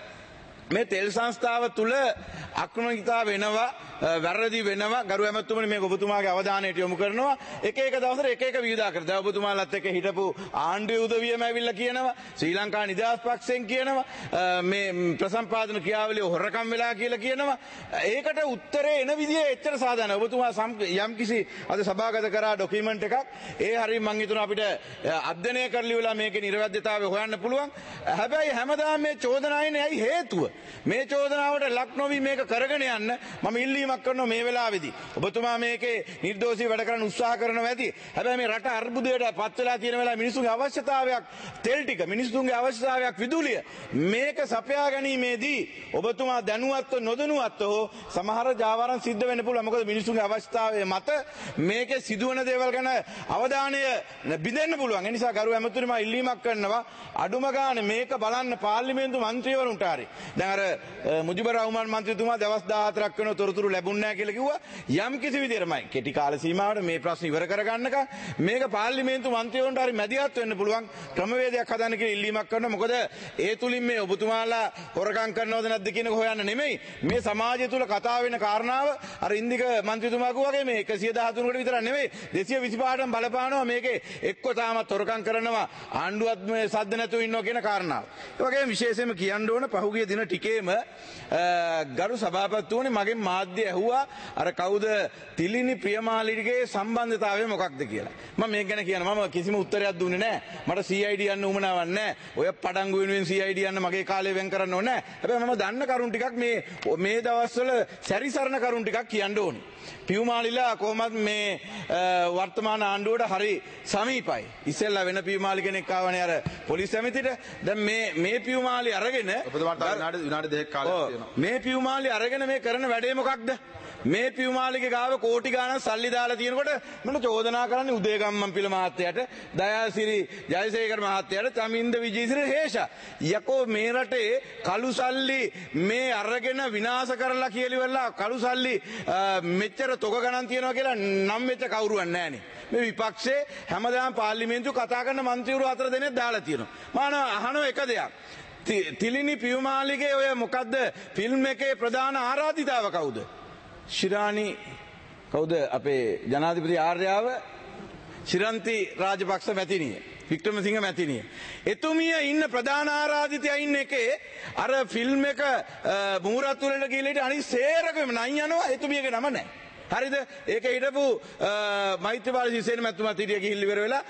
මේ තෙල් සංස්ථාව තුල අක්‍රමණිකතා වෙනවා වැරදි වෙනවා ගරු ඇමතුමනි මේක ඔබතුමාගේ අවධානයට යොමු කරනවා එක දවසට එක විවිධාකාර දැන් ඔබතුමාලත් එක්ක හිටපු ආණ්ඩුවේ උදවියම ඇවිල්ලා කියනවා ශ්‍රී ලංකා නිදහස් පක්ෂයෙන් කියනවා මේ ප්‍රසම්පාදන ක්‍රියාවලිය හොරකම් වෙලා කියලා කියනවා ඒකට උත්තරේ එන විදිය එච්චර සාධාරණ ඔබතුමා යම් කිසි අද සභාගත කරා ඩොකියුමන්ට් එකක් ඒ හරිය මම හිතනවා අපිට අධ්‍යයනය කරලිවලා මේකේ නිර්වැද්‍යතාවය හොයන්න පුළුවන් හැබැයි හැමදාම මේ චෝදනාවනේ ඇයි හේතුව මේ චෝදනාවට ලක් නොවි මේක කරගෙන යන්න මම ඉල්ලීමක් කරනවා මේ වෙලාවේදී ඔබතුමා මේකේ නිර්දෝෂී වැඩ කරන්න උත්සාහ කරනවා ඇති හැබැයි මේ රට අර්බුදයට පත් වෙලා තියෙන වෙලාවේ මිනිසුන්ගේ අවශ්‍යතාවයක් තෙල් ටික මිනිසුන්ගේ අවශ්‍යතාවයක් විදුලිය මේක සපයා ගැනීමේදී ඔබතුමා දැනුවත්ව නොදැනුවත්ව සමහර ජාවාරම් සිද්ධ වෙන්න පුළුවන් මොකද මිනිසුන්ගේ අවශ්‍යතාවය මත මේකේ සිදුවන දේවල් ගැන අවධානය බිඳෙන්න පුළුවන් ඒ නිසා ගරු ඇමතුමා ඉල්ලීමක් කරනවා අඩුම ගානේ මේක බලන්න පාර්ලිමේන්තු මන්ත්‍රීවරුන්ට හරි දැන් අර මුජිබුර් රහ්මාන් මන්ත්‍රීතුමා දවස් 14ක් වෙන තොරතුරු ලැබුණ නැහැ කියලා කිව්වා යම් කිසි විදිහටමයි කෙටි කාල සීමාවට මේ ප්‍රශ්න ඉවර කරගන්නකම් මේක පාර්ලිමේන්තු මන්ත්‍රීවරුන්ට හරි මැදිහත් වෙන්න පුළුවන් ක්‍රමවේදයක් හදන්න කියලා ඉල්ලීමක් කරනවා මොකද ඒ තුලින් මේ ඔබතුමාලා හොරකම් කරනවද නැද්ද කියන එක හොයන්න නෙමෙයි මේ සමාජය තුල කතා වෙන කාරණාව අර ඉන්දික මන්ත්‍රීතුමා කිව්වාගේ මේ 113කට විතර නෙමෙයි 225ටම බලපානවා මේකේ එක්ක තාමත් හොරකම් කරනවා ආණ්ඩුවත් මේ සද්ද නැතුව ඉන්නවා කියන කාරණාව. ඒ වගේම විශේෂයෙන්ම කියන්න ඕන පහුගිය දින ටිකේම ගරු සභාපතිතුමනි මගෙන් මාධ්‍ය ඇහුවා අර කවුද තිලිනි ප්‍රියමාලිගේ සම්බන්ධතාවය මොකක්ද කියලා. මම මේක ගැන කියනවා මම කිසිම උත්තරයක් දුන්නේ නැහැ. මට CID යන්න උවමනාවක් නැහැ. ඔය පඩංගු වෙනුවෙන් CID යන්න මගේ කාලේ වෙන් කරන්න ඕනේ නැහැ. හැබැයි මම දන්න කරුණු ටිකක් මේ දවස්වල සැරිසරන කරුණු ටිකක් කියන්න ඕනේ. පියුමාලිලා කොහොමද මේ වර්තමාන ආණ්ඩුවට හරි සමීපයි. ඉස්සෙල්ලා වෙන පියුමාලි කෙනෙක් ආවනේ අර පොලිස් ඇමතිට. දැන් මේ පියුමාලි අරගෙන ඔබතුමාට විනාඩි 2ක් කාලයක් තියෙනවා. මේ පියුමාලි අරගෙන මේ කරන වැඩේ මොකක්ද? මේ පියුමාලිගේ ගාව කෝටි ගාණක් සල්ලි දාලා තියෙනකොට මට චෝදනා කරන්නේ උදේගම්මන් පිළ මහත්තයාට, දයාසිරි ජයසේකර මහත්තයාට, තමින්ද විජේසිරි හේෂා. යකෝ මේ රටේ කළු සල්ලි මේ අරගෙන විනාශ කරලා කියලා කළු සල්ලි මෙච්චර තොග ගණන් තියනවා කියලා නම් වෙච්ච කවුරුවක් නැහනේ. මේ විපක්ෂේ හැමදාම පාර්ලිමේන්තුව කතා කරන මන්ත්‍රීවරු 4 දෙනෙක් දාලා තියෙනවා. මාන අහන එක දෙයක්. තිලිනි පියුමාලිගේ ඔය මොකද්ද ෆිල්ම් එකේ ප්‍රධාන ආරාධිතාව කවුද? ශිරානි කවුද අපේ ජනාධිපති ආර්යාව ශිරන්ති රාජපක්ෂ මැතිණිය වික්‍රමසිංහ මැතිණිය එතුමිය ඉන්න ප්‍රධාන ආරාධිතයා ඉන්න එකේ අර ෆිල්ම් එක මුහුරත් වලට ගිහලා අනිත් සේරකම නයි යනවා එතුමියගේ නම නැහැ හරිද ඒක හිටපු මෛත්‍රීපාල සිරිසේන මැතිතුමා තිරිය ගිහිල්ලා ඉවර වෙලා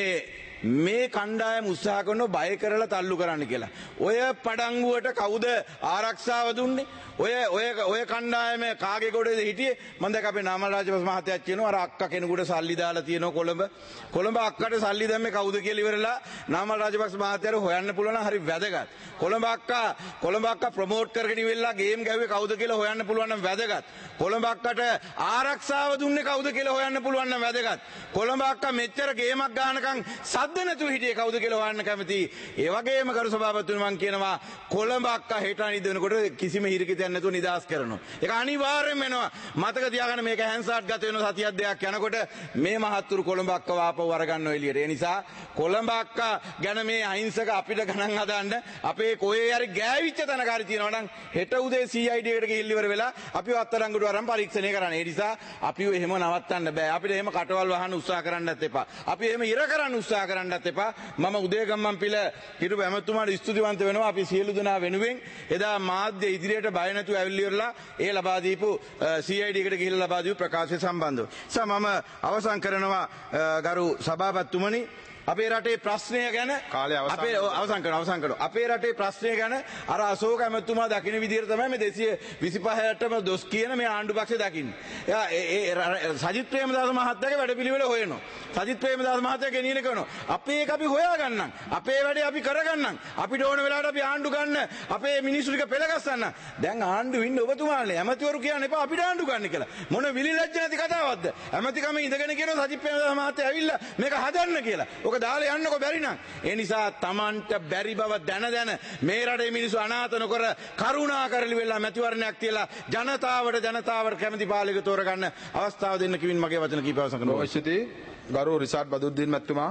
මේ කණ්ඩායම උත්සාහ කරනවා බය කරලා තල්ලු කරන්න කියලා. ඔය පඩංගුවට කවුද ආරක්ෂාව දුන්නේ? ඔය කණ්ඩායම කාගේ ගොඩේද හිටියේ? මම දැක අපේ නාමල් රාජපක්ෂ මහත්තයාත් කියනවා අර අක්කා කෙනෙකුට සල්ලි දාලා තියෙනවා කොළඹ අක්කට සල්ලි දැම්මේ කවුද කියලා ඉවරලා නාමල් රාජපක්ෂ මහත්තයාට හොයන්න පුළුවන් නම් හරි වැදගත්. කොළඹ අක්කා ප්‍රොමෝට් කරගෙන ඉවෙලා ගේම් ගැව්වේ කවුද කියලා හොයන්න පුළුවන් නම් වැදගත්. කොළඹ අක්කට ආරක්ෂාව දුන්නේ කවුද කියලා හොයන්න පුළුවන් නම් වැදගත්. කොළඹ අක්කා මෙච්චර ගේමක් ගන්නකම් සද්ද නැතුව හිටියේ කවුද කියලා හොයන්න කැමති. ඒ වගේම කරු සභාපතිතුමනි මම කියනවා කොළඹ අක්කා හෙට අනිද්ද වෙනකොට කිසිම හිරිකිතයක් නැතුව නිදාස් කරනවා. ඒක අනිවාර්යෙන්ම වෙනවා. මතක තියාගන්න මේක හැන්සාට් ගත වෙන සතියක් දෙකක් යනකොට මේ මහත්තුරු කොළඹ අක්කව ආපහු අරගන්නව එළියට. ඒ නිසා කොළඹ අක්කා ගැන මේ අහිංසක අපිට ගණන් හදන්න අපේ කොහේ හරි ගෑවිච්ච තැනකාරී තියෙනවා නම් හෙට උදේ CID එකට ගිහින් ඉවර වෙලා අපිව අත්අඩංගුවට අරන් පරීක්ෂණය කරන්න. ඒ නිසා අපිව එහෙම නවත්තන්න බෑ. අපිට එහෙම කටවල් වහන්න උත්සාහ කරන්නත් එපා. අපි එහෙම ඉර කරන්න උත්සාහ කරන්නත් එපා. මම උදේගම්මන් පිළ හිටපු ඇමතුමාට ස්තුතිවන්ත වෙනවා. අපි සියලු දෙනා වෙනුවෙන් එදා මාධ්‍ය ඉදිරියට බය නැතුව ඇවිල්ලිවලා ඒ ලබා දීපු CID එකට ගිහිල්ලා ලබා දීපු ප්‍රකාශය සම්බන්ධව. මම අවසන් කරනවා ගරු සභාපතිතුමනි අපේ රටේ ප්‍රශ්නය ගැන අපේ අවසන් කරනවා. අපේ රටේ ප්‍රශ්නය ගැන අර අශෝක ඇමතුමා දකින විදිහට තමයි මේ 225ටම දොස් කියන මේ ආණ්ඩු පක්ෂය දකින්නේ. එයා සජිත් ප්‍රේමදාස මහත්තයාගේ වැඩපිළිවෙල හොයනවා. සජිත් ප්‍රේමදාස මහත්තයා ගෙනියන කරනවා. අපි ඒක අපි හොයාගන්නම්. අපේ වැඩේ අපි කරගන්නම්. අපිට ඕන වෙලාවට අපි ආණ්ඩු ගන්න අපේ මිනිස්සු ටික පෙළගස්සන්න. දැන් ආණ්ඩු ඉන්න ඔබතුමානේ ඇමතිවරු කියන්න එපා අපිට ආණ්ඩු ගන්න කියලා. මොන විලිලැජ්ජ නැති කතාවක්ද? ඇමතිකම ඉඳගෙන කියනවා සජිත් ප්‍රේමදාස මහත්තයා ඇවිල්ලා මේක හදන්න කියලා. ඔක දාලා යන්නකො බැරි නම්. ඒ නිසා Tamanට බැරි බව දැන මේ රටේ මිනිස්සු අනාථ නොකර කරුණා කරලි වෙලා මැතිවරණයක් තියලා ජනතාවට කැමති පාලක තෝරගන්න අවස්ථාව දෙන්න කිවින් මගේ වචන කීප අවසන් කරනවා. අවශ්‍යදී ගරු රිෂාඩ් බදුද්දීන් මැතිතුමා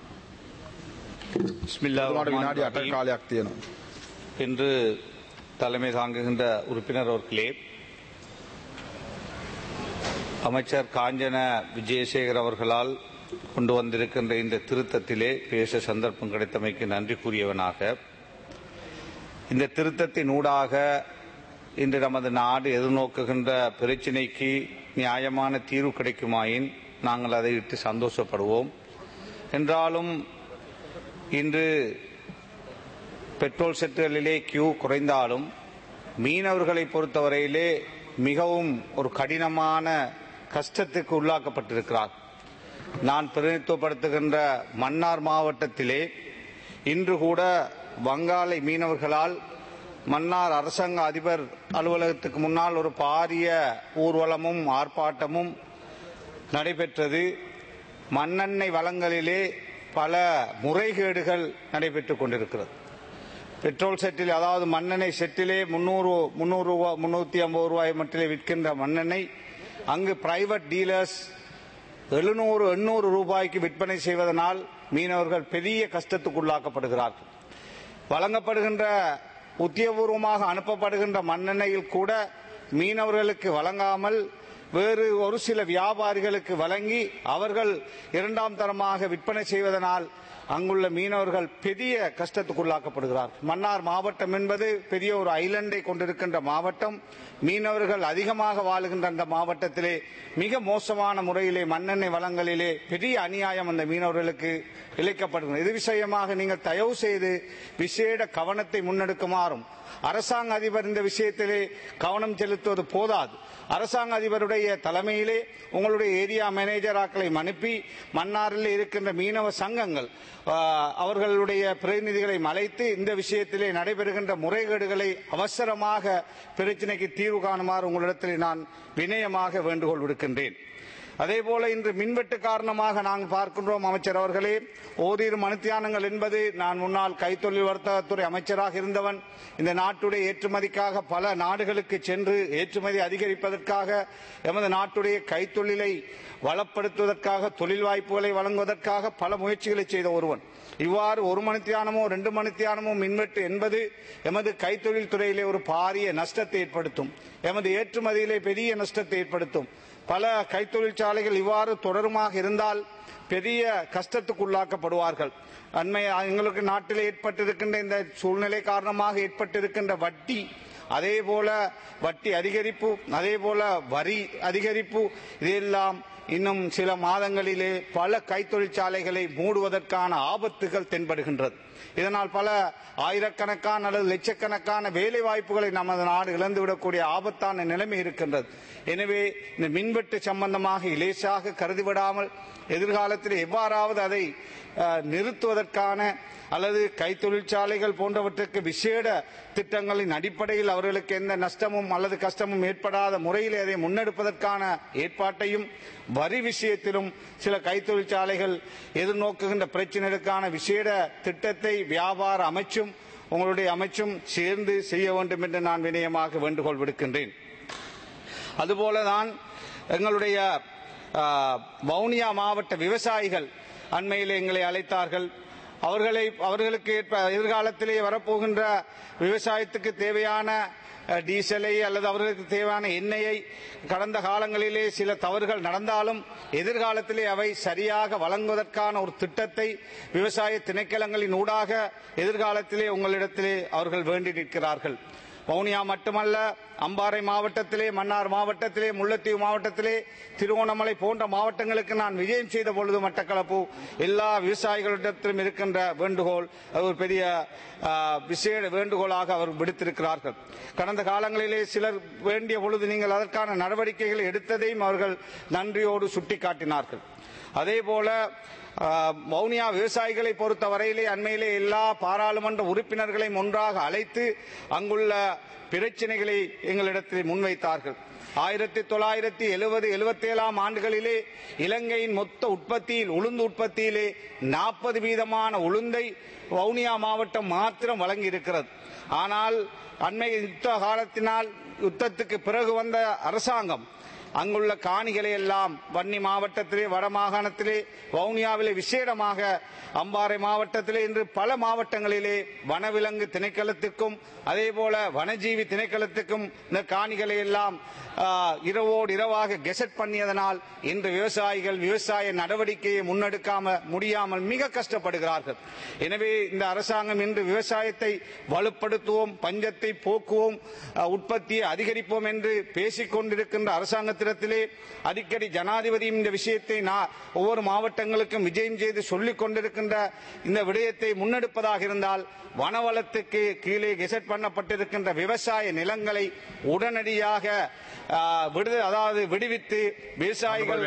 வினாடி 8 காலයක් තියෙනවා. இன்று தலைமை தாங்குகின்ற உறுப்பினர் அவர்களே, அமைச்சர் காஞ்சன விஜயசேகர் அவர்களால் கொண்டு வந்திருக்கின்ற இந்த திருத்தத்திலே பேச சந்தர்ப்பம் கிடைத்தமைக்கு நன்றி கூறியவனாக, இந்த திருத்தத்தின் ஊடாக இன்று நமது நாடு எதிர்நோக்குகின்ற பிரச்சினைக்கு நியாயமான தீர்வு கிடைக்குமாயின் நாங்கள் அதை இட்டு சந்தோஷப்படுவோம். என்றாலும் இன்று பெட்ரோல் செட்டுகளிலே கியூ குறைந்தாலும் மீனவர்களை பொறுத்தவரையிலே மிகவும் ஒரு கடினமான கஷ்டத்துக்கு உள்ளாக்கப்பட்டிருக்கிறார். நான் பிரதிநிதித்துவப்படுத்துகின்ற மன்னார் மாவட்டத்திலே இன்று கூட வங்காள மீனவர்களால் மன்னார் அரசாங்க அதிபர் அலுவலகத்துக்கு முன்னால் ஒரு பாரிய ஊர்வலமும் ஆர்ப்பாட்டமும் நடைபெற்றது. மண்ணெண்ணெய் வளங்களிலே பல முறைகேடுகள் நடைபெற்றுக் கொண்டிருக்கிறது. பெட்ரோல் செட்டில், அதாவது மண்ணெண்ணெய் செட்டிலே 350 ரூபாய் மட்டிலே விற்கின்ற மண்ணெண்ணெய் அங்கு பிரைவேட் டீலர்ஸ் 700-800 ரூபாய்க்கு விற்பனை செய்வதனால் மீனவர்கள் பெரிய கஷ்டத்துக்குள்ளாக்கப்படுகிறார்கள். வழங்கப்படுகின்ற உத்தியோகபூர்வமாக அனுப்பப்படுகின்ற மண்ணெண்ணெயில் கூட மீனவர்களுக்கு வழங்காமல் வேறு ஒரு சில வியாபாரிகளுக்கு வழங்கி அவர்கள் இரண்டாம் தரமாக விற்பனை செய்வதனால் அங்குள்ள மீனவர்கள் பெரிய கஷ்டத்துக்குள்ளாக்கப்படுகிறார்கள். மன்னார் மாவட்டம் என்பது பெரிய ஒரு ஐலண்டை கொண்டிருக்கின்ற மாவட்டம். மீனவர்கள் அதிகமாக வாழுகின்ற அந்த மாவட்டத்திலே மிக மோசமான முறையிலே மண்ணெண்ணெய் வளங்களிலே பெரிய அநியாயம் அந்த மீனவர்களுக்கு இழைக்கப்படுகிறது. இது விஷயமாக நீங்கள் தயவு செய்து விசேட கவனத்தை முன்னெடுக்குமாறும், அரசாங்க அதிபர் இந்த விஷயத்திலே கவனம் செலுத்துவது போதாது. அரசாங்க அதிபருடைய தலைமையிலே உங்களுடைய ஏரியா மேனேஜராக்களை அனுப்பி மன்னாரில் இருக்கின்ற மீனவ சங்கங்கள் அவர்களுடைய பிரதிநிதிகளை அழைத்து இந்த விஷயத்திலே நடைபெறுகின்ற முறைகேடுகளை அவசரமாக பிரச்சினைக்கு தீர்வு காணுமாறு உங்களிடத்தில் நான் வினயமாக வேண்டுகோள் விடுக்கின்றேன். அதேபோல இன்று மின்வெட்டு காரணமாக நாங்கள் பார்க்கின்றோம். அமைச்சர் அவர்களே, ஓரிரு மணித்தியானங்கள் என்பது, நான் முன்னாள் கைத்தொழில் வர்த்தகத்துறை அமைச்சராக இருந்தவன். இந்த நாட்டுடைய ஏற்றுமதிக்காக பல நாடுகளுக்கு சென்று ஏற்றுமதி அதிகரிப்பதற்காக, எமது நாட்டுடைய கைத்தொழிலை வளப்படுத்துவதற்காக, தொழில் வாய்ப்புகளை வழங்குவதற்காக பல முயற்சிகளை செய்த ஒருவன். இவ்வாறு 1 மணித்தியானமோ 2 மணித்தியானமோ மின்வெட்டு என்பது எமது கைத்தொழில் துறையிலே ஒரு பாரிய நஷ்டத்தை ஏற்படுத்தும். எமது ஏற்றுமதியிலே பெரிய நஷ்டத்தை ஏற்படுத்தும். பல கைத்தொழிற்சாலைகள் இவ்வாறு தொடருமாக இருந்தால் பெரிய கஷ்டத்துக்குள்ளாக்கப்படுவார்கள். எங்களுக்கு நாட்டில் ஏற்பட்டிருக்கின்ற இந்த சூழ்நிலை காரணமாக ஏற்பட்டிருக்கின்ற வட்டி, அதே போல வட்டி அதிகரிப்பு, அதே போல வரி அதிகரிப்பு, இதெல்லாம் இன்னும் சில மாதங்களிலே பல கைத்தொழிற்சாலைகளை மூடுவதற்கான ஆபத்துகள் தென்படுகின்றது. இதனால் பல ஆயிரக்கணக்கான அல்லது லட்சக்கணக்கான வேலை வாய்ப்புகளை நமது நாடு இழந்துவிடக்கூடிய ஆபத்தான நிலைமை இருக்கின்றது. எனவே இந்த மின்வெட்டு சம்பந்தமாக இலேசாக கருதிவிடாமல் எதிர்காலத்தில் எவ்வாறாவது அதை நிறுத்துவதற்கான அல்லது கைத்தொழிற்சாலைகள் போன்றவற்றுக்கு விசேட திட்டங்களின் அடிப்படையில் அவர்களுக்கு எந்த நஷ்டமும் அல்லது கஷ்டமும் ஏற்படாத முறையில் அதை முன்னெடுப்பதற்கான ஏற்பாட்டையும், வரி விஷயத்திலும் சில கைத்தொழிற்சாலைகள் எதிர்நோக்குகின்ற பிரச்சினைகளுக்கான விசேட திட்டத்தை வியாபார அமைச்சும் உங்களுடைய அமைச்சும் சேர்ந்து செய்ய வேண்டும் என்று நான் வினயமாக வேண்டுகோள் விடுக்கின்றேன். அதுபோலதான் எங்களுடைய வவுனியா மாவட்ட விவசாயிகள் அண்மையில் எங்களை அழைத்தார்கள். அவர்களுக்கு எதிர்காலத்திலே வரப்போகின்ற விவசாயத்துக்கு தேவையான டீசலை அல்லது அவர்களுக்கு தேவையான எண்ணெயை கடந்த காலங்களிலே சில தவறுகள் நடந்தாலும் எதிர்காலத்திலே அவை சரியாக வழங்குவதற்கான ஒரு திட்டத்தை விவசாய திணைக்களங்களின் ஊடாக எதிர்காலத்திலே உங்களிடத்திலே அவர்கள் வேண்டி நிற்கிறார்கள். வவுனியா மட்டுமல்ல, அம்பாறை மாவட்டத்திலே, மன்னார் மாவட்டத்திலே, முல்லைத்தீவு மாவட்டத்திலே, திருவோணமலை போன்ற மாவட்டங்களுக்கு நான் விஜயம் செய்த பொழுது மட்டக்களப்பு எல்லா விவசாயிகளிடத்திலும் இருக்கின்ற வேண்டுகோள் அது ஒரு பெரிய விசேட வேண்டுகோளாக அவர் விடுத்திருக்கிறார்கள். கடந்த காலங்களிலே சிலர் வேண்டிய பொழுது நீங்கள் அதற்கான நடவடிக்கைகளை எடுத்ததையும் அவர்கள் நன்றியோடு சுட்டிக்காட்டினார்கள். அதேபோல வவுனியா விவசாயிகளை பொறுத்த வரையிலே அண்மையிலே எல்லா பாராளுமன்ற உறுப்பினர்களையும் ஒன்றாக அழைத்து அங்குள்ள பிரச்சினைகளை எங்களிடத்தில் முன்வைத்தார்கள். 1970-77 ஆண்டுகளிலே இலங்கையின் மொத்த உற்பத்தியில் உளுந்து உற்பத்தியிலே 40% உளுந்தை வவுனியா மாவட்டம் மாத்திரம் வழங்கி இருக்கிறது. ஆனால் அண்மை யுத்த காலத்தினால் யுத்தத்துக்கு பிறகு வந்த அரசாங்கம் அங்குள்ள காணிகளை எல்லாம் வன்னி மாவட்டத்திலே, வடமாகாணத்திலே, வவுனியாவிலே, விசேடமாக அம்பாறை மாவட்டத்திலே இன்று பல மாவட்டங்களிலே வனவிலங்கு திணைக்களத்துக்கும் அதேபோல வனஜீவி திணைக்களத்துக்கும் இந்த காணிகளை எல்லாம் இரவோடு இரவாக கெசட் பண்ணியதனால் இன்று விவசாயிகள் விவசாய நடவடிக்கையை முன்னெடுக்காம முடியாமல் மிக கஷ்டப்படுகிறார்கள். எனவே இந்த அரசாங்கம் இன்று விவசாயத்தை வலுப்படுத்துவோம், பஞ்சத்தை போக்குவோம், உற்பத்தியை அதிகரிப்போம் என்று பேசிக் கொண்டிருக்கின்ற அரசாங்கத்திடத்திலே அடிக்கடி ஜனாதிபதியும் இந்த விஷயத்தை ஒவ்வொரு மாவட்டங்களுக்கும் விஜயம் செய்து சொல்லிக் கொண்டிருக்கின்ற இந்த விடயத்தை முன்னெடுப்பதாக இருந்தால் வனவளத்துக்கு கீழே கெசட் பண்ணப்பட்டிருக்கின்ற விவசாய நிலங்களை உடனடியாக விடுவித்து விவசாயிகள்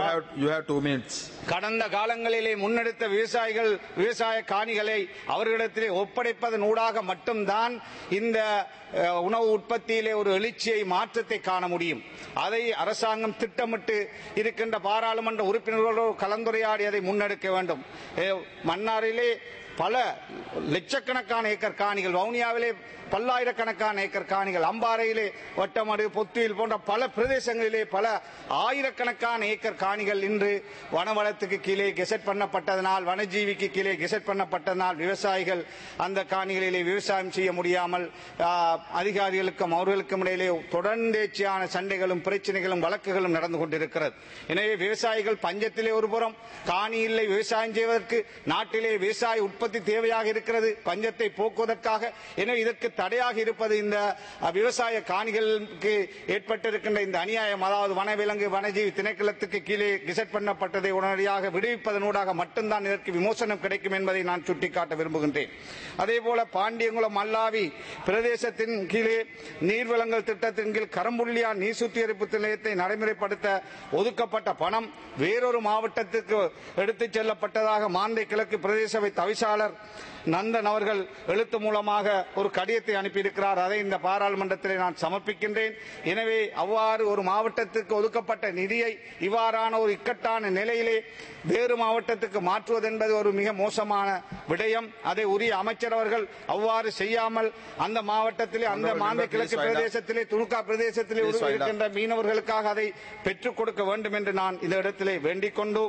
கடந்த காலங்களிலே முன்னெடுத்த விவசாய காணிகளை அவர்களிடத்திலே ஒப்படைப்பதன் ஊடாக மட்டும்தான் இந்த உணவு உற்பத்தியிலே ஒரு எழுச்சியை மாற்றத்தை காண முடியும். அதை அரசாங்கம் திட்டமிட்டு இருக்கின்ற பாராளுமன்ற உறுப்பினர்களோடு கலந்துரையாடி அதை முன்னெடுக்க வேண்டும். மன்னாரிலே பல லட்சக்கணக்கான ஏக்கர் காணிகள், வவுனியாவிலே பல்லாயிரக்கணக்கான ஏக்கர் காணிகள், அம்பாறையிலே வட்டமடு, பொத்துவில் போன்ற பல பிரதேசங்களிலே பல ஆயிரக்கணக்கான ஏக்கர் காணிகள் இன்று வனவளத்துக்கு கீழே கெசட் பண்ணப்பட்டதனால், வனஜீவிக்கு கீழே கெசட் பண்ணப்பட்டதனால் விவசாயிகள் அந்த காணிகளிலே விவசாயம் செய்ய முடியாமல் அதிகாரிகளுக்கும் அவர்களுக்கும் இடையிலே தொடர்ந்தேச்சியான சண்டைகளும் பிரச்சனைகளும் வழக்குகளும் நடந்து கொண்டிருக்கிறது. எனவே விவசாயிகள் பஞ்சத்திலே ஒரு புறம், காணி இல்லை விவசாயம் செய்வதற்கு, நாட்டிலே விவசாய உற்பத்தி தேவையாக இருக்கிறது பஞ்சத்தை போக்குவதற்காக. எனவே இதற்கு தடையாக இருப்பது இந்த விவசாய காணிகளுக்கு ஏற்பட்டிருக்கின்ற இந்த அநியாயம். அதாவது வனவிலங்கு வனஜீவி திணைக்களத்துக்கு கீழே கெசட் பண்ணப்பட்டதை உடனடியாக விடுவிப்பதனூடாக மட்டும்தான் இதற்கு விமோசனம் கிடைக்கும் என்பதை நான் சுட்டிக்காட்ட விரும்புகின்றேன். அதேபோல பாண்டியங்குளம் மல்லாவி பிரதேசத்தின் கீழே நீர்வளங்கள் திட்டத்தின் கீழ் கரம்புள்ளியா நீர் சுத்திகரிப்பு நிலையத்தை நடைமுறைப்படுத்த ஒதுக்கப்பட்ட பணம் வேறொரு மாவட்டத்திற்கு எடுத்துச் செல்லப்பட்டதாக மாந்தை கிழக்கு பிரதேச சபை தவிசாளர் நந்தன் அவர்கள் எழுத்து மூலமாக ஒரு கடிதத்தை அனுப்பியிருக்கிறார். அதை இந்த பாராளுமன்றத்திலே நான் சமர்ப்பிக்கின்றேன். எனவே அவ்வாறு ஒரு மாவட்டத்திற்கு ஒதுக்கப்பட்ட நிதியை இவ்வாறான ஒரு இக்கட்டான நிலையிலே வேறு மாவட்டத்துக்கு மாற்றுவது என்பது ஒரு மிக மோசமான விடயம். அதை உரிய அமைச்சர் அவர்கள் அவ்வாறு செய்யாமல் அந்த மாவட்டத்திலே, அந்த மாந்தை கிழக்கு பிரதேசத்திலே, துணுக்கா பிரதேசத்திலே இருக்கின்ற மீனவர்களுக்காக அதை பெற்றுக் கொடுக்க வேண்டும் என்று நான் இந்த இடத்திலே வேண்டிக் கொண்டு,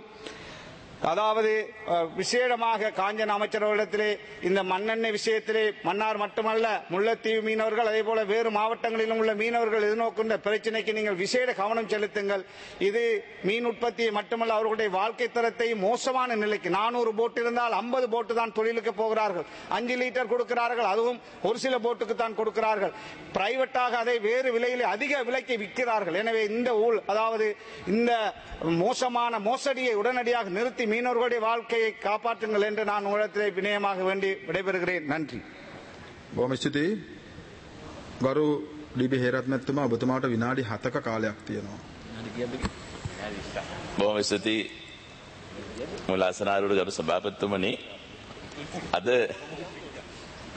அதாவது விசேடமாக காஞ்சன அமைச்சர்களிடத்திலே இந்த மண்ணெண்ணெய் விஷயத்திலே மன்னார் மட்டுமல்ல முல்லைத்தீவு மீனவர்கள் அதே போல வேறு மாவட்டங்களிலும் உள்ள மீனவர்கள் எதிர்நோக்கின்ற பிரச்சனைக்கு நீங்கள் விசேட கவனம் செலுத்துங்கள். இது மீன் உற்பத்தியை மட்டுமல்ல அவர்களுடைய வாழ்க்கை தரத்தை மோசமான நிலைக்கு, 400 போட் இருந்தால் 50 போட்டு தான் தொழிலுக்கு போகிறார்கள், 5 லிட்டர் கொடுக்கிறார்கள், அதுவும் ஒரு சில போட்டுக்கு தான் கொடுக்கிறார்கள், பிரைவேட்டாக அதை வேறு விலையிலே அதிக விலைக்கு விற்கிறார்கள். எனவே இந்த அதாவது இந்த மோசமான மோசடியை உடனடியாக நிறுத்தி மீனவர்களுடைய வாழ்க்கையை காப்பாற்றுங்கள் என்று நான் உங்களிடத்திலே வினயமாக வேண்டி விடைபெறுகிறேன். நன்றி. බොහොම ස්තුතියි. ගරු ඩීබී හේරත්නතුමා ඔබතුමාට විනාඩි 7ක කාලයක් තියෙනවා. බොහොම ස්තුතියි. මුලාසනාරුඩ ගරු සභාපතිතුමනි, අද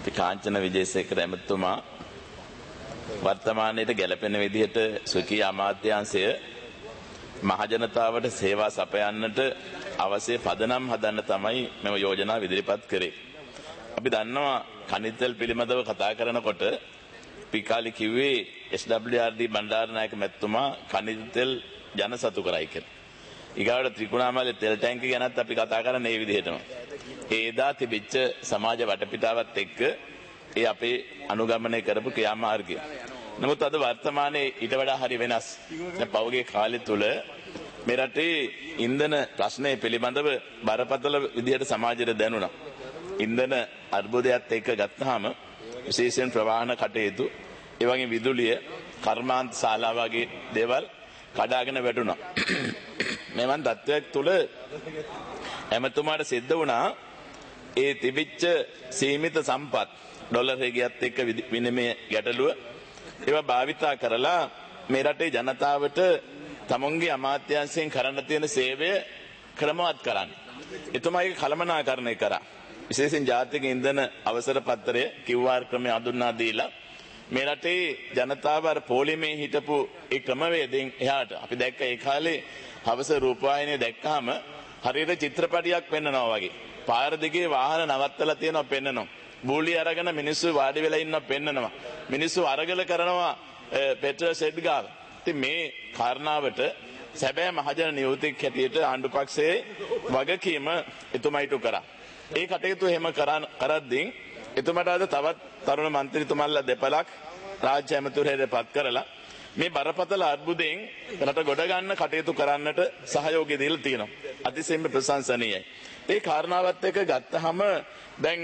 කාංචන විජේසේකර ඇමතුමා වර්තමානයේට ගැලපෙන විදිහට ස්වකීය අමාත්‍යාංශය මහජනතාවට සේවා සපයන්නට අවශ්‍ය පදනම් හදන්න තමයි මෙම යෝජනාව ඉදිරිපත් කරේ. අපි දන්නවා khනිජ තෙල් පිළිබඳව කතා කරනකොට පිකාලි කිව්වේ SWRD බණ්ඩාරනායක මැතිතුමා khනිජ තෙල් ජනසතු කරයි කියලා. ඊගාවට ත්‍රිකුණාමලේ තෙල් ටැංකිය ගැනත් අපි කතා කරන්නේ මේ විදිහටම. ඒ එදා තිබිච්ච සමාජ වටපිටාවත් එක්ක ඒ අපේ අනුගමනය කරපු ක්‍රියාමාර්ගය. නමුත් අද වර්තමානයේ ඊට වඩා හරි වෙනස්. දැන් පෞගේ කාලය තුල මේ රටේ ඉන්ධන ප්‍රශ්නය පිළිබඳව බරපතල විදිහට සමාජයට දැනුණා. ඉන්ධන අර්බුදයත් එක්ක ගත්තාම විශේෂයෙන් ප්‍රවාහන කටයුතු, ඒ වගේ විදුලිය, කර්මාන්ත ශාලා වගේ දේවල් කඩාගෙන වැටුණා. මෙවන් තත්ත්වයක් තුල එමතුමාට සිද්ධ වුණා ඒ තිබිච්ච සීමිත සම්පත් ඩොලර් එකත් එක්ක විනිමය ගැටලුව ඒවා භාවිතා කරලා මේ රටේ ජනතාවට තමුන්ගේ අමාත්‍යාංශයෙන් කරන්න තියෙන සේවය ක්‍රමවත් කරන්න. එතුමාගේ කළමනාකරණය කරා. විශේෂයෙන් ජාතික ඉන්ධන අවසර පත්‍රය QR ක්‍රමය හඳුන්වා දීලා මේ රටේ ජනතාව අර පොලිමේ හිටපු ඒ ක්‍රමවේදයෙන් එහාට අපි දැක්ක ඒ කාලේ හවස රූපවාහිනිය දැක්කහම හරියට චිත්‍රපටියක් පෙන්නනවා වගේ. පාර දිගේ වාහන නවත්තලා තියෙනවා පෙන්නනවා. බූලි අරගෙන මිනිස්සු වාඩි වෙලා ඉන්නවා පෙන්නනවා. මිනිස්සු අරගල කරනවා පෙට්‍රල් ෂෙඩ් ගාව. ඉතින් මේ කාරණාවට සැබෑ මහජන නියෝජිතෙක් හැටියට ආණ්ඩු පක්ෂයේ වගකීම එතුමයිට කරා. ඒ කටයුතු එහෙම කරද්දී එතුමාට අද තවත් තරුණ മന്ത്രിතුමන්ලා දෙපළක් රාජ්‍ය ඇමතුරේට පත් කරලා මේ බරපතල අර්බුදයෙන් රට ගොඩ ගන්න කටයුතු කරන්නට සහයෝගය දීලා තියෙනවා. අතිශයින්ම ප්‍රශංසනීයයි. ඒ කාරණාවත් එක්ක ගත්තහම දැන්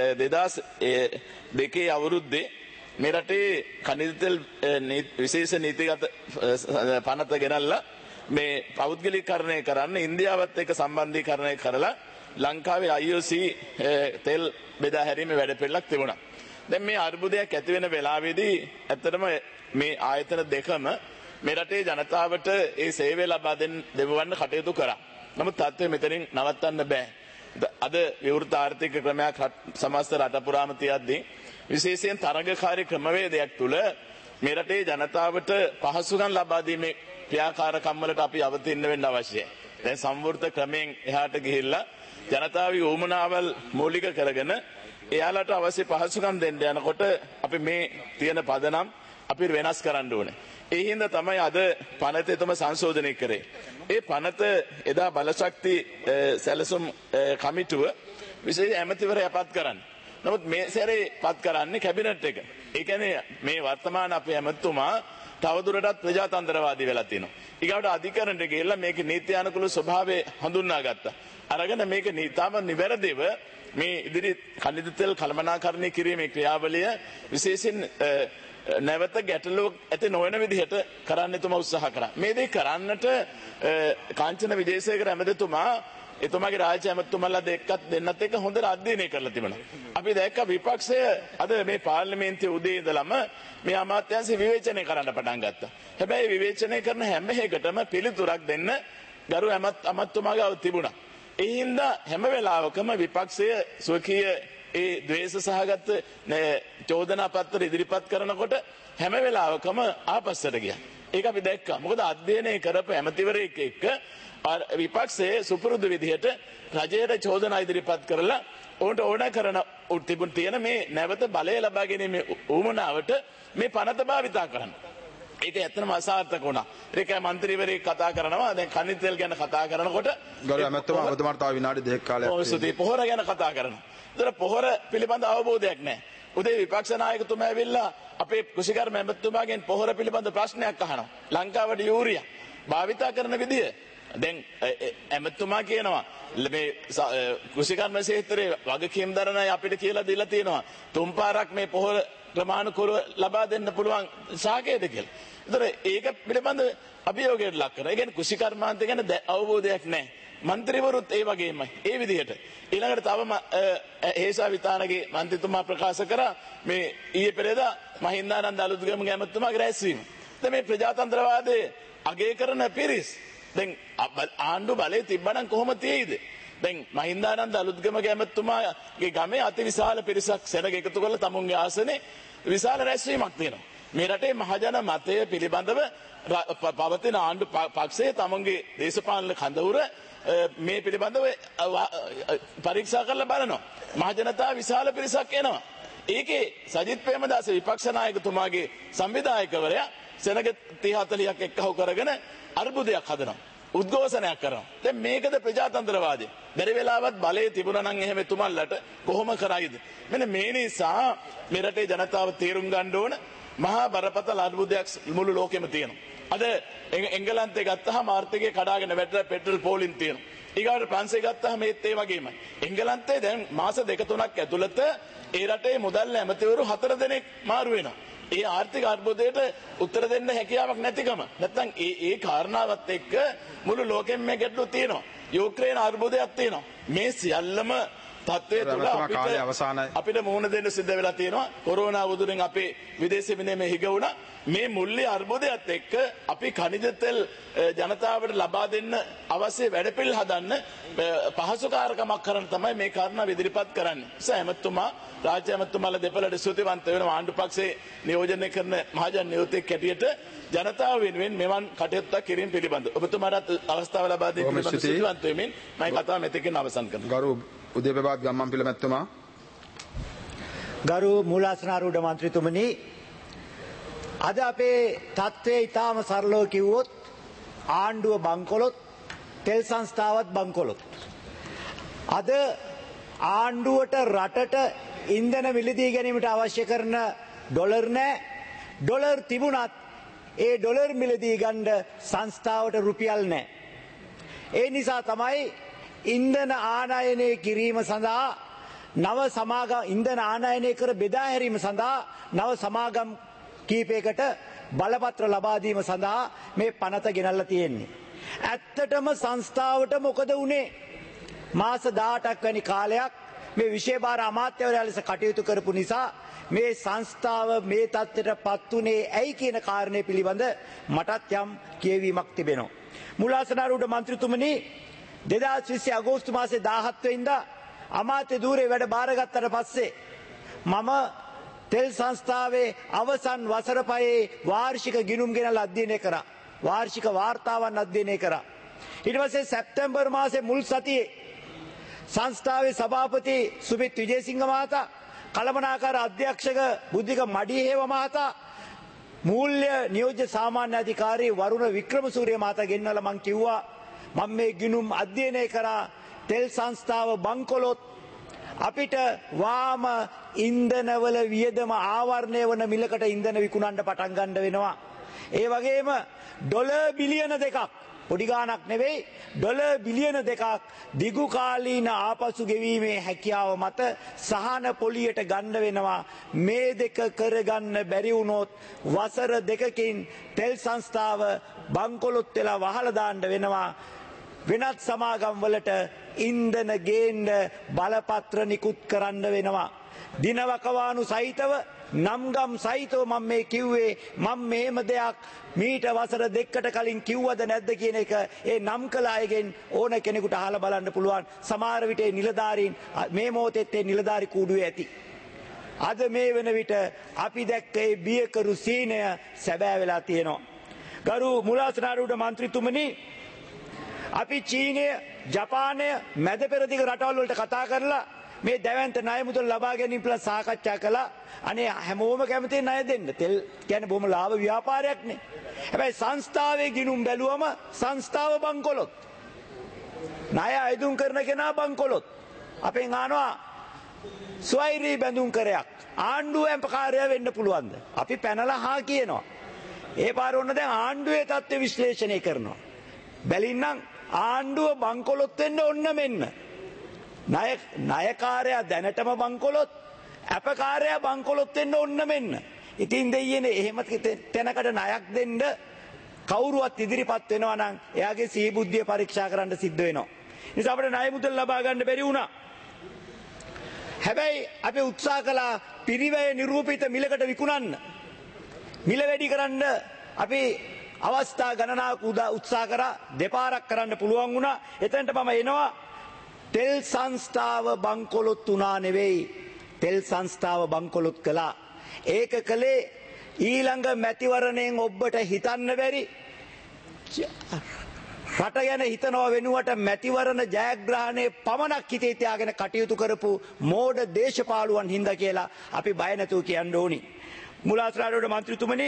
2002 අවුරුද්දේ මේ රටේ khනිජ තෙල් විශේෂ නීතිගත පනත ගෙනල්ලා මේ පෞද්ගලිකකරණය කරන්න ඉන්දියාවත් එක්ක සම්බන්ධීකරණය කරලා ලංකාවේ IOC තෙල් බෙදා හැරීමේ වැඩපිළිවෙලක් තිබුණා. දැන් මේ අර්බුදයක් ඇති වෙන වෙලාවේදී ඇත්තටම මේ ආයතන දෙකම මේ රටේ ජනතාවට ඒ සේවය ලබා දෙවන්න කටයුතු කරා. නමුත් තත්ත්වය මෙතනින් නවත්තන්න බෑ. අද විවෘත ආර්ථික ක්‍රමයක් සමස්ත රට පුරාම තියද්දී විශේෂයෙන් තරඟකාරී ක්‍රමවේදයක් තුල මේ රටේ ජනතාවට පහසුකම් ලබා දීමේ ක්‍රියාකාරකම් වලට අපි අවතීර්ණ වෙන්න අවශ්‍යයි. දැන් සම්වෘත ක්‍රමයෙන් එහාට ගිහිල්ලා ජනතාවගේ උවමනාවල් මූලික කරගෙන එයාලට අවශ්‍ය පහසුකම් දෙන්න යනකොට අපි මේ තියෙන පදනම් අපි වෙනස් කරන්න ඕනේ. ඒ හින්දා තමයි අද පනත එතම සංශෝධනය කරේ. ඒ පනත එදා බලශක්ති සැලසුම් කමිටුව විශේෂ ඇමතිවරයා පත් කරන්නේ. නමුත් මේ සැරේ පත් කරන්නේ කැබිනට් එක. ඒ කියන්නේ මේ වර්තමාන අපේ ඇමතුමා තවදුරටත් ප්‍රජාතන්ත්‍රවාදී වෙලා තියෙනවා. ඊගාවට අධිකරණයට ගිහිල්ලා මේකේ නීත්‍යානුකූල ස්වභාවය හඳුන්වා ගත්තා. අරගෙන මේක නීතාම නිවැරදිව මේ ඉදිරි khනිජ තෙල් කළමනාකරණය කිරීමේ ක්‍රියාවලිය විශේෂයෙන් නැවත ගැටලුවක් ඇති නොවන විදිහට කරන්න එතුමා උත්සාහ කරා. මේ දේ කරන්නට කාංචන විජේසේකර ඇමතිතුමා එතුමාගේ රාජ්‍ය ඇමතිතුමන්ලා දෙන්නත් එක්ක හොඳට අධ්‍යයනය කරලා තිබුණා. අපි දැක්ක විපක්ෂය අද මේ පාර්ලිමේන්තුවේ උදේ ඉඳලම මේ අමාත්‍යාංශය විවේචනය කරන්න පටන් ගත්තා. හැබැයි විවේචනය කරන හැම එකටම පිළිතුරක් දෙන්න ගරු අමාත්‍යතුමා ගාව තිබුණා. ඒ හින්දා හැම වෙලාවකම විපක්ෂය ස්වකීය ඒ ද්වේෂ සහගත චෝදනා පත්‍ර ඉදිරිපත් කරනකොට හැම වෙලාවකම ආපස්සට ගියා. ඒක අපි දැක්කා. මොකද අධ්‍යයනය කරපු ඇමතිවරයෙක් එක්ක විපක්ෂයේ සුපුරුදු විදිහට රජයට චෝදනා ඉදිරිපත් කරලා ඕනට ඕන කරන තිබුණ තියෙන මේ නැවත බලය ලබා ගැනීමේ උවමනාවට මේ පනත භාවිතා කරන්න. ඒක ඇත්තටම අසාර්ථක වුණා. ඒක മന്ത്രിවරයෙක් කතා කරනවා. දැන් khනිජ තෙල් ගැන කතා කරනකොට ගරු ඇමතුමා ඔබතුමාට තව විනාඩි 2ක කාලයක් තියෙනවා. පොහොර ගැන කතා කරනවා. ඒතර පොහොර පිළිබඳ අවබෝධයක් නැහැ. උදේ විපක්ෂ නායකතුමා ඇවිල්ලා අපේ කුෂිකර්ම ඇමතුමාගෙන් පොහොර පිළිබඳ ප්‍රශ්නයක් අහනවා. ලංකාවට යූරියා භාවිතා කරන විදිය දැන් ඇමතුමා කියනවා මේ කුෂිකර්ම ක්ෂේත්‍රයේ වගකීම් දරන අය අපිට කියලා දීලා තියෙනවා. තුන් පාරක් මේ පොහොර ප්‍රමාණිකව ලබා දෙන්න පුළුවන් සාකේත කියලා. ඒතර ඒක පිළිබඳ අභියෝගයට ලක් කරනවා. ඒ කියන්නේ කුෂිකර්මාන්ත ගැන අවබෝධයක් නැහැ. മന്ത്രിවරුත් ඒ වගේමයි. ඒ විදිහට ඊළඟට තව හේසා විතානගේ മന്ത്രിතුමා ප්‍රකාශ කරා මේ ඊයේ පෙරේදා මහින්දානන්ද අලුත්ගමගේ ඇමතුමාගේ රැස්වීම. දැන් මේ ප්‍රජාතන්ත්‍රවාදයේ අගය කරන පිරිස් දැන් ආණ්ඩු බලය තිබ්බනම් කොහොම තියෙයිද? දැන් මහින්දානන්ද අලුත්ගමගේ ඇමතුමාගේ ගමේ අතිවිශාල පිරිසක් සෙනග එකතු කරලා තමුන්ගේ ආසනේ විශාල රැස්වීමක් තියෙනවා. මේ රටේ මහජන මතය පිළිබඳව පවතින ආණ්ඩු පක්ෂයේ තමුන්ගේ දේශපාලන කඳවුර මේ පිළිබඳව පරීක්ෂා කරලා බලනවා. මහජනතාව විශාල පිරිසක් එනවා. ඒකේ සජිත් ප්‍රේමදාස විපක්ෂ නායකතුමාගේ සංවිධායකවරයා සෙනග 30-40ක් එක්කහුව කරගෙන අර්බුදයක් හදනවා. උද්ඝෝෂණයක් කරනවා. දැන් මේකද ප්‍රජාතන්ත්‍රවාදී. බැරි වෙලාවත් බලය තිබුණා නම් එහෙම එතුමන්ලට කොහොම කරයිද? මෙන්න මේ නිසා මේ රටේ ජනතාව තේරුම් ගන්න ඕන මහා බරපතල අර්බුදයක් මුළු ලෝකෙම තියෙනවා. අද එංගලන්තේ ගත්තාම ආර්ථිකය කඩාගෙන වැටලා පෙට්‍රල් පෝලින් තියෙනවා. ඊගාට ප්‍රංශය ගත්තාම ඒත් ඒ වගේමයි. එංගලන්තේ දැන් මාස 2-3ක් ඇතුළත ඒ රටේ මුදල් ඇමතිවරු 4 දෙනෙක් මාරු වෙනවා. ඒ ආර්ථික අර්බුදයට උත්තර දෙන්න හැකියාවක් නැතිකම. නැත්නම් ඒ කාරණාවත් එක්ක මුළු ලෝකෙම මේ ගැටලුව තියෙනවා. යුක්‍රේන අර්බුදයක් තියෙනවා. මේ සියල්ලම තත්ත්වය තුළ අපිට මුහුණ දෙන්න සිද්ධ වෙලා තියෙනවා. කොරෝනා උදුරින් අපේ විදේශ විනිමය හිග වුණා. මේ මුල්ලි අර්බුදයත් එක්ක අපි ඛනිජ තෙල් ජනතාවට ලබා දෙන්න අවශ්‍ය වැඩපිළිවෙල හදන්න පහසුකාරකමක් කරන්න තමයි මේ කාරණා ඉදිරිපත් කරන්නේ. සෑමතුමා රාජ්‍ය ඇමතුමාලා දෙපළට ස්තුතිවන්ත වෙනවා ආණ්ඩු පක්ෂයේ නියෝජනය කරන මහජන නියෝජිතෙක් හැටියට ජනතාව වෙනුවෙන් මෙවන් කටයුත්තක් කිරීම පිළිබඳ ඔබතුමාට අවස්ථාව ලබා දෙන්න පිළිබඳ ස්තුතිවන්ත වෙමින් මම කතාව මෙතකින් අවසන් කරනවා. ගරු උදේපෙබාත් ගම්මන්පිල මැතිතුමා. ගරු මූලාසනාරූඪ මන්ත්‍රීතුමනි, අද අපේ තත්ත්වය ඉතාම සරලව කිව්වොත් ආණ්ඩුව බංකොලොත් තෙල් සංස්ථාවත් බංකොලොත්. අද ආණ්ඩුවට රටට ඉන්ධන මිලදී ගැනීමට අවශ්‍ය කරන ඩොලර් නැහැ. ඩොලර් තිබුණත් ඒ ඩොලර් මිලදී ගන්න සංස්ථාවට රුපියල් නැහැ. ඒ නිසා තමයි ඉන්ධන ආනයනය කිරීම සඳහා නව සමාගම් ඉන්ධන ආනයනය කර බෙදා හැරීම සඳහා නව සමාගම් කීපයකට බලපත්‍ර ලබා දීම සඳහා මේ පනත ගෙනල්ලා තියෙන්නේ. ඇත්තටම සංස්ථාවට මොකද වුනේ? මාස 18ක් වැනි කාලයක් මේ විශේෂ අමාත්‍යවරයා ලෙස කටයුතු කරපු නිසා මේ සංස්ථාව මේ තත්ත්වයටපත් උනේ ඇයි කියන කාරණය පිළිබඳ මටත් යම් කියවීමක් තිබෙනවා. මූලාසනාරූඪ මන්ත්‍රීතුමනි, 2020 අගෝස්තු මාසේ 17 වෙනිදා අමාත්‍ය ධූරේ වැඩ බාරගත්තට පස්සේ මම තෙල් සංස්ථාවේ අවසන් වසර පහේ වාර්ෂික ගිණුම් ගෙනල්ලා අධ්‍යයනය කරා. වාර්ෂික වාර්තාවන් අධ්‍යයනය කරා. ඊට පස්සේ සැප්තැම්බර් මාසේ මුල් සතියේ සංස්ථාවේ සභාපති සුමිත් විජේසිංහ මහතා, කළමනාකාර අධ්‍යක්ෂක බුද්ධික මඩිහේව මහතා, මූල්‍ය නියෝජ්‍ය සාමාන්‍ය අධිකාරී වරුණ වික්‍රමසූරිය මහතා ගෙන්නලා මං කිව්වා මම මේ ගිණුම් අධ්‍යයනය කරා. තෙල් සංස්ථාව බංකොලොත් අපිට වාම ඉන්ධනවල වියදම ආවරණය වන මිලකට ඉන්ධන විකුණන්න පටන් ගන්න වෙනවා. ඒ වගේම ඩොලර් බිලියන 2ක්, පොඩි ගාණක් නෙවෙයි, ඩොලර් බිලියන 2ක් දිගු කාලීන ආපසු ගෙවීමේ හැකියාව මත සහන පොලියට ගන්න වෙනවා. මේ දෙක කරගන්න බැරි වුණොත් වසර 2කින් තෙල් සංස්ථාව බංකොලොත් වෙලා වහලා දාන්න වෙනවා. වෙනත් සමාගම් වලට ඉන්ධන ගේන්න බලපත්‍ර නිකුත් කරන්න වෙනවා. දිනවකවානු සහිතව, නම්ගම් සහිතව මම මේ කිව්වේ මම මෙහෙම දෙයක් මීට වසර 2කට කලින් කිව්වද නැද්ද කියන එක ඒ නම් කළ අයගෙන් ඕන කෙනෙකුට අහලා බලන්න පුළුවන්. සමහර විට ඒ නිලධාරීන් මේ මොහොතේත් ඒ නිලධාරී කූඩුවේ ඇති. අද මේ වෙන විට අපි දැක්ක ඒ බියකරු සීනය සැබෑ වෙලා තියෙනවා. ගරු මූලාසනාරූඪ මන්ත්‍රීතුමනි, අපි චීනය, ජපානය, මැද පෙරදිග රටවල් වලට කතා කරලා මේ දැවැන්ත ණය මුදල් ලබා ගැනීම පිළිබඳ සාකච්ඡා කළා. අනේ හැමෝම කැමති ණය දෙන්න. තෙල් කියන්නේ බොහොම ලාභ ව්‍යාපාරයක්නේ. හැබැයි සංස්ථාවේ ගිණුම් බැලුවම සංස්ථාව බංකොලොත්. ණය අයදුම් කරන කෙනා බංකොලොත්. අපෙන් අහනවා ස්වෛරී බැඳුම් කරයක් ආණ්ඩුව ඇම්පකාරය වෙන්න පුළුවන්ද? අපි පැනලා හා කියනවා. ඒ පාර ඔන්න දැන් ආණ්ඩුවේ තත්ත්ව විශ්ලේෂණය කරනවා. බැලින්නම් ආණ්ඩුව බංකොලොත් වෙන්න ඔන්න මෙන්න. ණයකාරයා දැනටම බංකොලොත්, අපකාරයා බංකොලොත් වෙන්න ඔන්න මෙන්න. ඉතින් දෙයියනේ එහෙම තැනකට ණයක් දෙන්න කවුරුවත් ඉදිරිපත් වෙනවා නම් එයාගේ සිහිබුද්ධිය පරීක්ෂා කරන්න සිද්ධ වෙනවා. නිසා අපිට ණය මුදල් ලබා ගන්න බැරි වුණා. හැබැයි අපි උත්සාහ කළා පිරිවැය නිරූපිත මිලකට විකුණන්න. මිල වැඩි කරන්න අපි අවස්ථා ගණනාවක් උත්සාහ කරා. දෙපාරක් කරන්න පුළුවන් වුණා. එතනට මම එනවා තෙල් සංස්ථාව බංකොලොත් වුණා නෙවෙයි. තෙල් සංස්ථාව බංකොලොත් කළා. ඒක කළේ ඊළඟ මැතිවරණයෙන් ඔබට හිතන්න බැරි රට ගැන හිතනවා වෙනුවට මැතිවරණ ජයග්‍රහණය පමණක් හිතේ තියාගෙන කටයුතු කරපු මෝඩ දේශපාලුවන් හින්දා කියලා අපි බය නැතුව කියන්න ඕනි. මුලාස්රාඩෝඩ මන්ත්‍රීතුමනි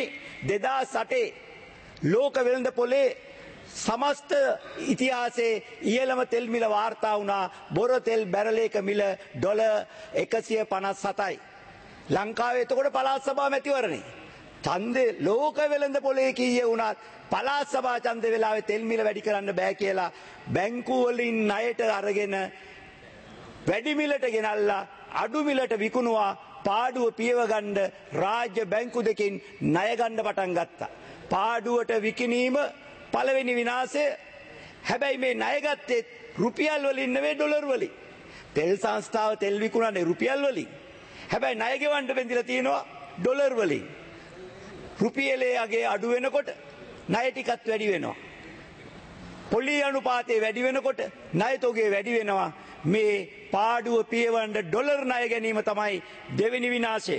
2008 ලෝක වෙළඳ පොලේ සමස්ත ඉතිහාසයේ ඉහළම තෙල් මිල වාර්තා වුණා. බොර තෙල් බැරලයක මිල ඩොලර් 157යි. ලංකාවේ එතකොට පළාත් සභා මැතිවරණේ ඡන්දේ ලෝක වෙළඳ පොලේ කීයේ වුණත් පළාත් සභා ඡන්ද වෙලාවේ තෙල් මිල වැඩි කරන්න බෑ කියලා බැංකු වලින් ණයට අරගෙන වැඩි මිලට ගෙනල්ලා අඩු මිලට විකුණුවා. පාඩුව පියව ගන්න රාජ්‍ය බැංකු දෙකෙන් ණය ගන්න පටන් ගත්තා. පාඩුවට විකිණීම පළවෙනි විනාශය. හැබැයි මේ ණය ගත්තේ රුපියල් වලින් නෙවෙයි ඩොලර් වලින්. තෙල් සංස්ථාව තෙල් විකුණන්නේ රුපියල් වලින්. හැබැයි ණය ගෙවන්න බැඳිලා තියෙනවා ඩොලර් වලින්. රුපියලේ අගේ අඩු වෙනකොට ණය ටිකත් වැඩි වෙනවා. පොලි අනුපාතය වැඩි වෙනකොට ණය තොගේ වැඩි වෙනවා. මේ පාඩුව පියවන්න ඩොලර් ණය ගැනීම තමයි දෙවෙනි විනාශය.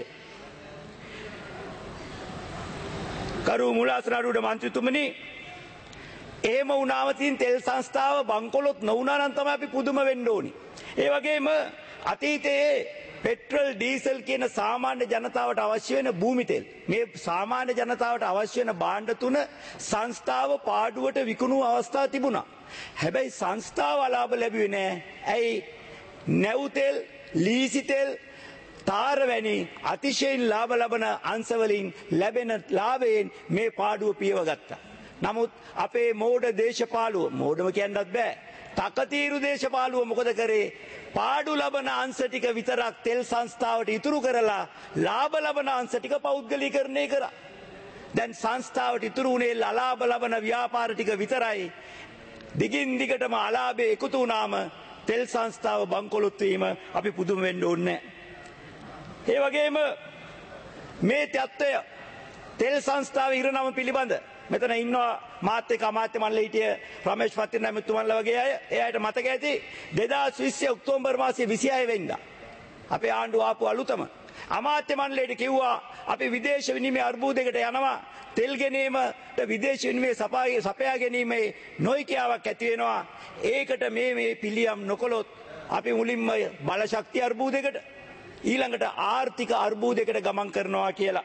කරු මුලාස්රාඩුඩ මන්ත්‍රීතුමනි එහෙම වුණාම තින් තෙල් සංස්ථාව බංකොලොත් නොවුණා නම් තමයි අපි පුදුම වෙන්න ඕනි. ඒ වගේම අතීතයේ පෙට්‍රල් ඩීසල් කියන සාමාන්‍ය ජනතාවට අවශ්‍ය වෙන භූමි තෙල් මේ සාමාන්‍ය ජනතාවට අවශ්‍ය වෙන භාණ්ඩ තුන සංස්ථාව පාඩුවට විකුණු අවස්ථා තිබුණා. හැබැයි සංස්ථාව ලාභ ලැබුවේ නෑ. ඇයි? නැව් තෙල්, ලීසි තෙල්, තාර වැනි අතිශයින් ලාභ ලබන අංශවලින් ලැබෙන ලාභයෙන් මේ පාඩුව පියව ගත්තා. නමුත් අපේ මෝඩ දේශපාලුව මෝඩම කියන්නත් බෑ. තකතිරු දේශපාලුව මොකද කරේ? පාඩු ලබන අංශ ටික විතරක් තෙල් සංස්ථාවට ඉතුරු කරලා ලාභ ලබන අංශ ටික පෞද්ගලීකරණය කරා. දැන් සංස්ථාවට ඉතුරු වුණේ අලාභ ලබන ව්‍යාපාර ටික විතරයි. දිගින් දිගටම අලාභේ එකතු වුණාම තෙල් සංස්ථාව බංකොලොත් වීම අපි පුදුම වෙන්න ඕනේ. ඒ වගේම මේ තත්ත්වය තෙල් සංස්ථාවේ ඉරණම පිළිබඳ මෙතන ඉන්නවා මාත් එක්ක අමාත්‍ය මණ්ඩලයේ හිටිය රමේෂ් පත්තිරණ මැතිතුමන්ලා වගේ අය. එයාට මතක ඇති 2020 ඔක්තෝබර් මාසයේ 26 වෙනිදා අපේ ආණ්ඩුව ආපු අලුතම අමාත්‍ය මණ්ඩලයට කිව්වා අපි විදේශ විනිමය අර්බුදයකට යනවා. තෙල් ගැනීමට විදේශ විනිමය සපයා ගැනීමේ නොයිකියාවක් ඇති වෙනවා. ඒකට මේ පිළියම් නොකළොත් අපි මුලින්ම බල ශක්තිය අර්බුදයකට ඊළඟට ආර්ථික අර්බුදයකට ගමන් කරනවා කියලා.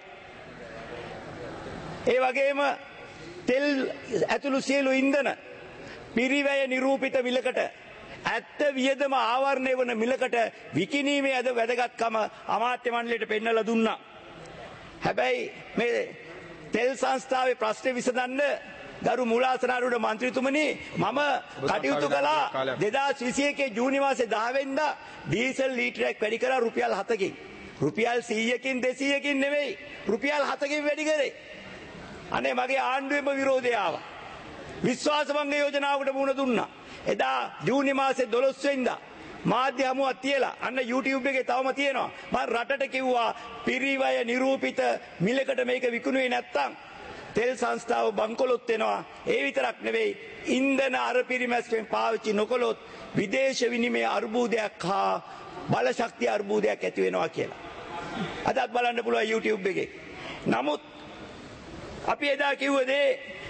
ඒ වගේම තෙල් ඇතුළු සියලු ඉන්ධන පිරිවැය නිරූපිත මිලකට ඇත්ත වියදම ආවරණය වන මිලකට විකිණීමේ අද වැදගත්කම අමාත්‍ය මණ්ඩලයට පෙන්වලා දුන්නා. හැබැයි මේ තෙල් සංස්ථාවේ ප්‍රශ්නේ විසඳන්න ගරු මුලාසනාරුඩ මන්ත්‍රීතුමනි මම කටයුතු කළා 2021 ජූනි මාසේ 10 වෙනිදා ඩීසල් ලීටරයක් වැඩි කරා රුපියල් 7කින්. රුපියල් 100කින් 200කින් නෙවෙයි රුපියල් 7කින් වැඩි කරේ. අනේ මගේ ආණ්ඩුවේම විරෝධය ආවා. විශ්වාසභංග යෝජනාවකට මුහුණ දුන්නා. එදා ජූනි මාසේ 12 වෙනිදා මාධ්‍ය හමුවක් තියලා අන්න YouTube එකේ තවම තියෙනවා. මම රටට කිව්වා පිරිවැය නිරූපිත මිලකට මේක විකුණුවේ නැත්තම් තෙල් සංස්ථාව බංකොලොත් වෙනවා. ඒ විතරක් නෙවෙයි ඉන්ධන අර පිරිමැස්මෙන් පාවිච්චි නොකළොත් විදේශ විනිමය අර්බුදයක් හා බල ශක්තිය අර්බුදයක් ඇති වෙනවා කියලා. අදත් බලන්න පුළුවන් YouTube එකේ. නමුත් අපි එදා කිව්වදේ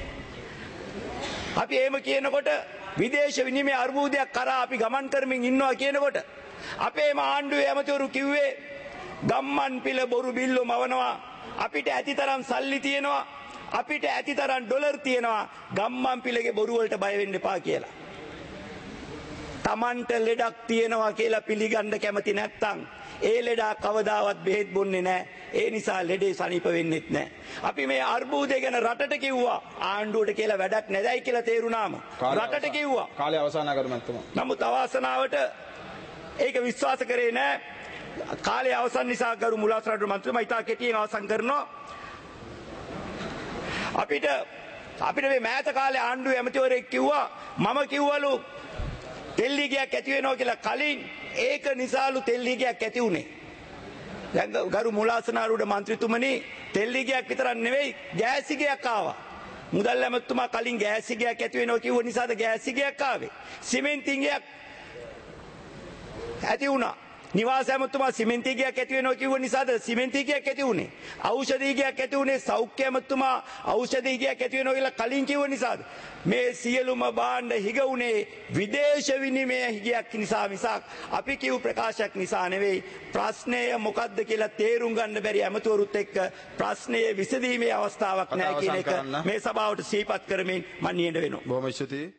අපි එහෙම කියනකොට විදේශ විනිමය අර්බුදයක් කරා අපි ගමන් කරමින් ඉන්නවා කියනකොට අපේම ආණ්ඩුවේ ඇමතිවරු කිව්වේ ගම්මන් පිළ බොරු බිල්ලෝ මවනවා අපිට ඇතිතරම් සල්ලි තියෙනවා අපිට ඇතිතරම් ඩොලර් තියෙනවා ගම්මන් පිළගේ බොරු වලට බය වෙන්න එපා කියලා. Tamanට ලෙඩක් තියෙනවා කියලා පිළිගන්න කැමති නැත්නම් ඒ ලෙඩා කවදාවත් බෙහෙත් බොන්නේ නැහැ. ඒ නිසා ලෙඩේ සනීප වෙන්නෙත් නැහැ. අපි මේ අර්බුදය ගැන රටට කිව්වා ආණ්ඩුවට කියලා වැඩක් නැදයි කියලා තේරුණාම රටට කිව්වා. කාලය අවසන් කරු මැතිතුමා. නමුත් අවාසනාවට ඒක විශ්වාස කරේ නැහැ. කාලය අවසන් නිසා ගරු මුලාස්රාඩු මන්ත්‍රීතුමා ඉතා කෙටියෙන් අවසන් කරනවා. අපිට මේ මෑත කාලේ ආණ්ඩුවේ ඇමතිවරයෙක් කිව්වා මම කිව්වලු තෙල් ලීගයක් ඇති වෙනවා කියලා කලින් ඒක නිසාලු තෙල් ලීගයක් ඇති උනේ. දැන් ගරු මුලාසනාරුඩ මන්ත්‍රීතුමනි තෙල් ලීගයක් විතරක් නෙවෙයි ගෑස් සිගයක් ආවා. මුදල් ඇමතුමා කලින් ගෑස් සිගයක් ඇති වෙනවා කිව්ව නිසාද ගෑස් සිගයක් ආවේ. සිමෙන්ති ඉංගයක් ඇති වුණා. නිවාස ඇමතුමා සිමෙන්ති ගයක් ඇති වෙනවා කිව්ව නිසාද සිමෙන්ති ගයක් ඇති වුණේ? ඖෂධ ගයක් ඇති වුණේ සෞඛ්‍ය ඇමතුමා ඖෂධ ගයක් ඇති වෙනවා කියලා කලින් කිව්ව නිසාද? මේ සියලුම භාණ්ඩ හිග වුණේ විදේශ විනිමය හිගයක් නිසා මිසක් අපි කිව් ප්‍රකාශයක් නිසා නෙවෙයි. ප්‍රශ්නය මොකද්ද කියලා තේරුම් ගන්න බැරි ඇමතුවරුත් එක්ක ප්‍රශ්නය විසඳීමේ අවස්ථාවක් නැහැ කියන එක මේ සභාවට සිහිපත් කරමින් මම නියැඳ වෙනවා. බොහොම ස්තුතියි.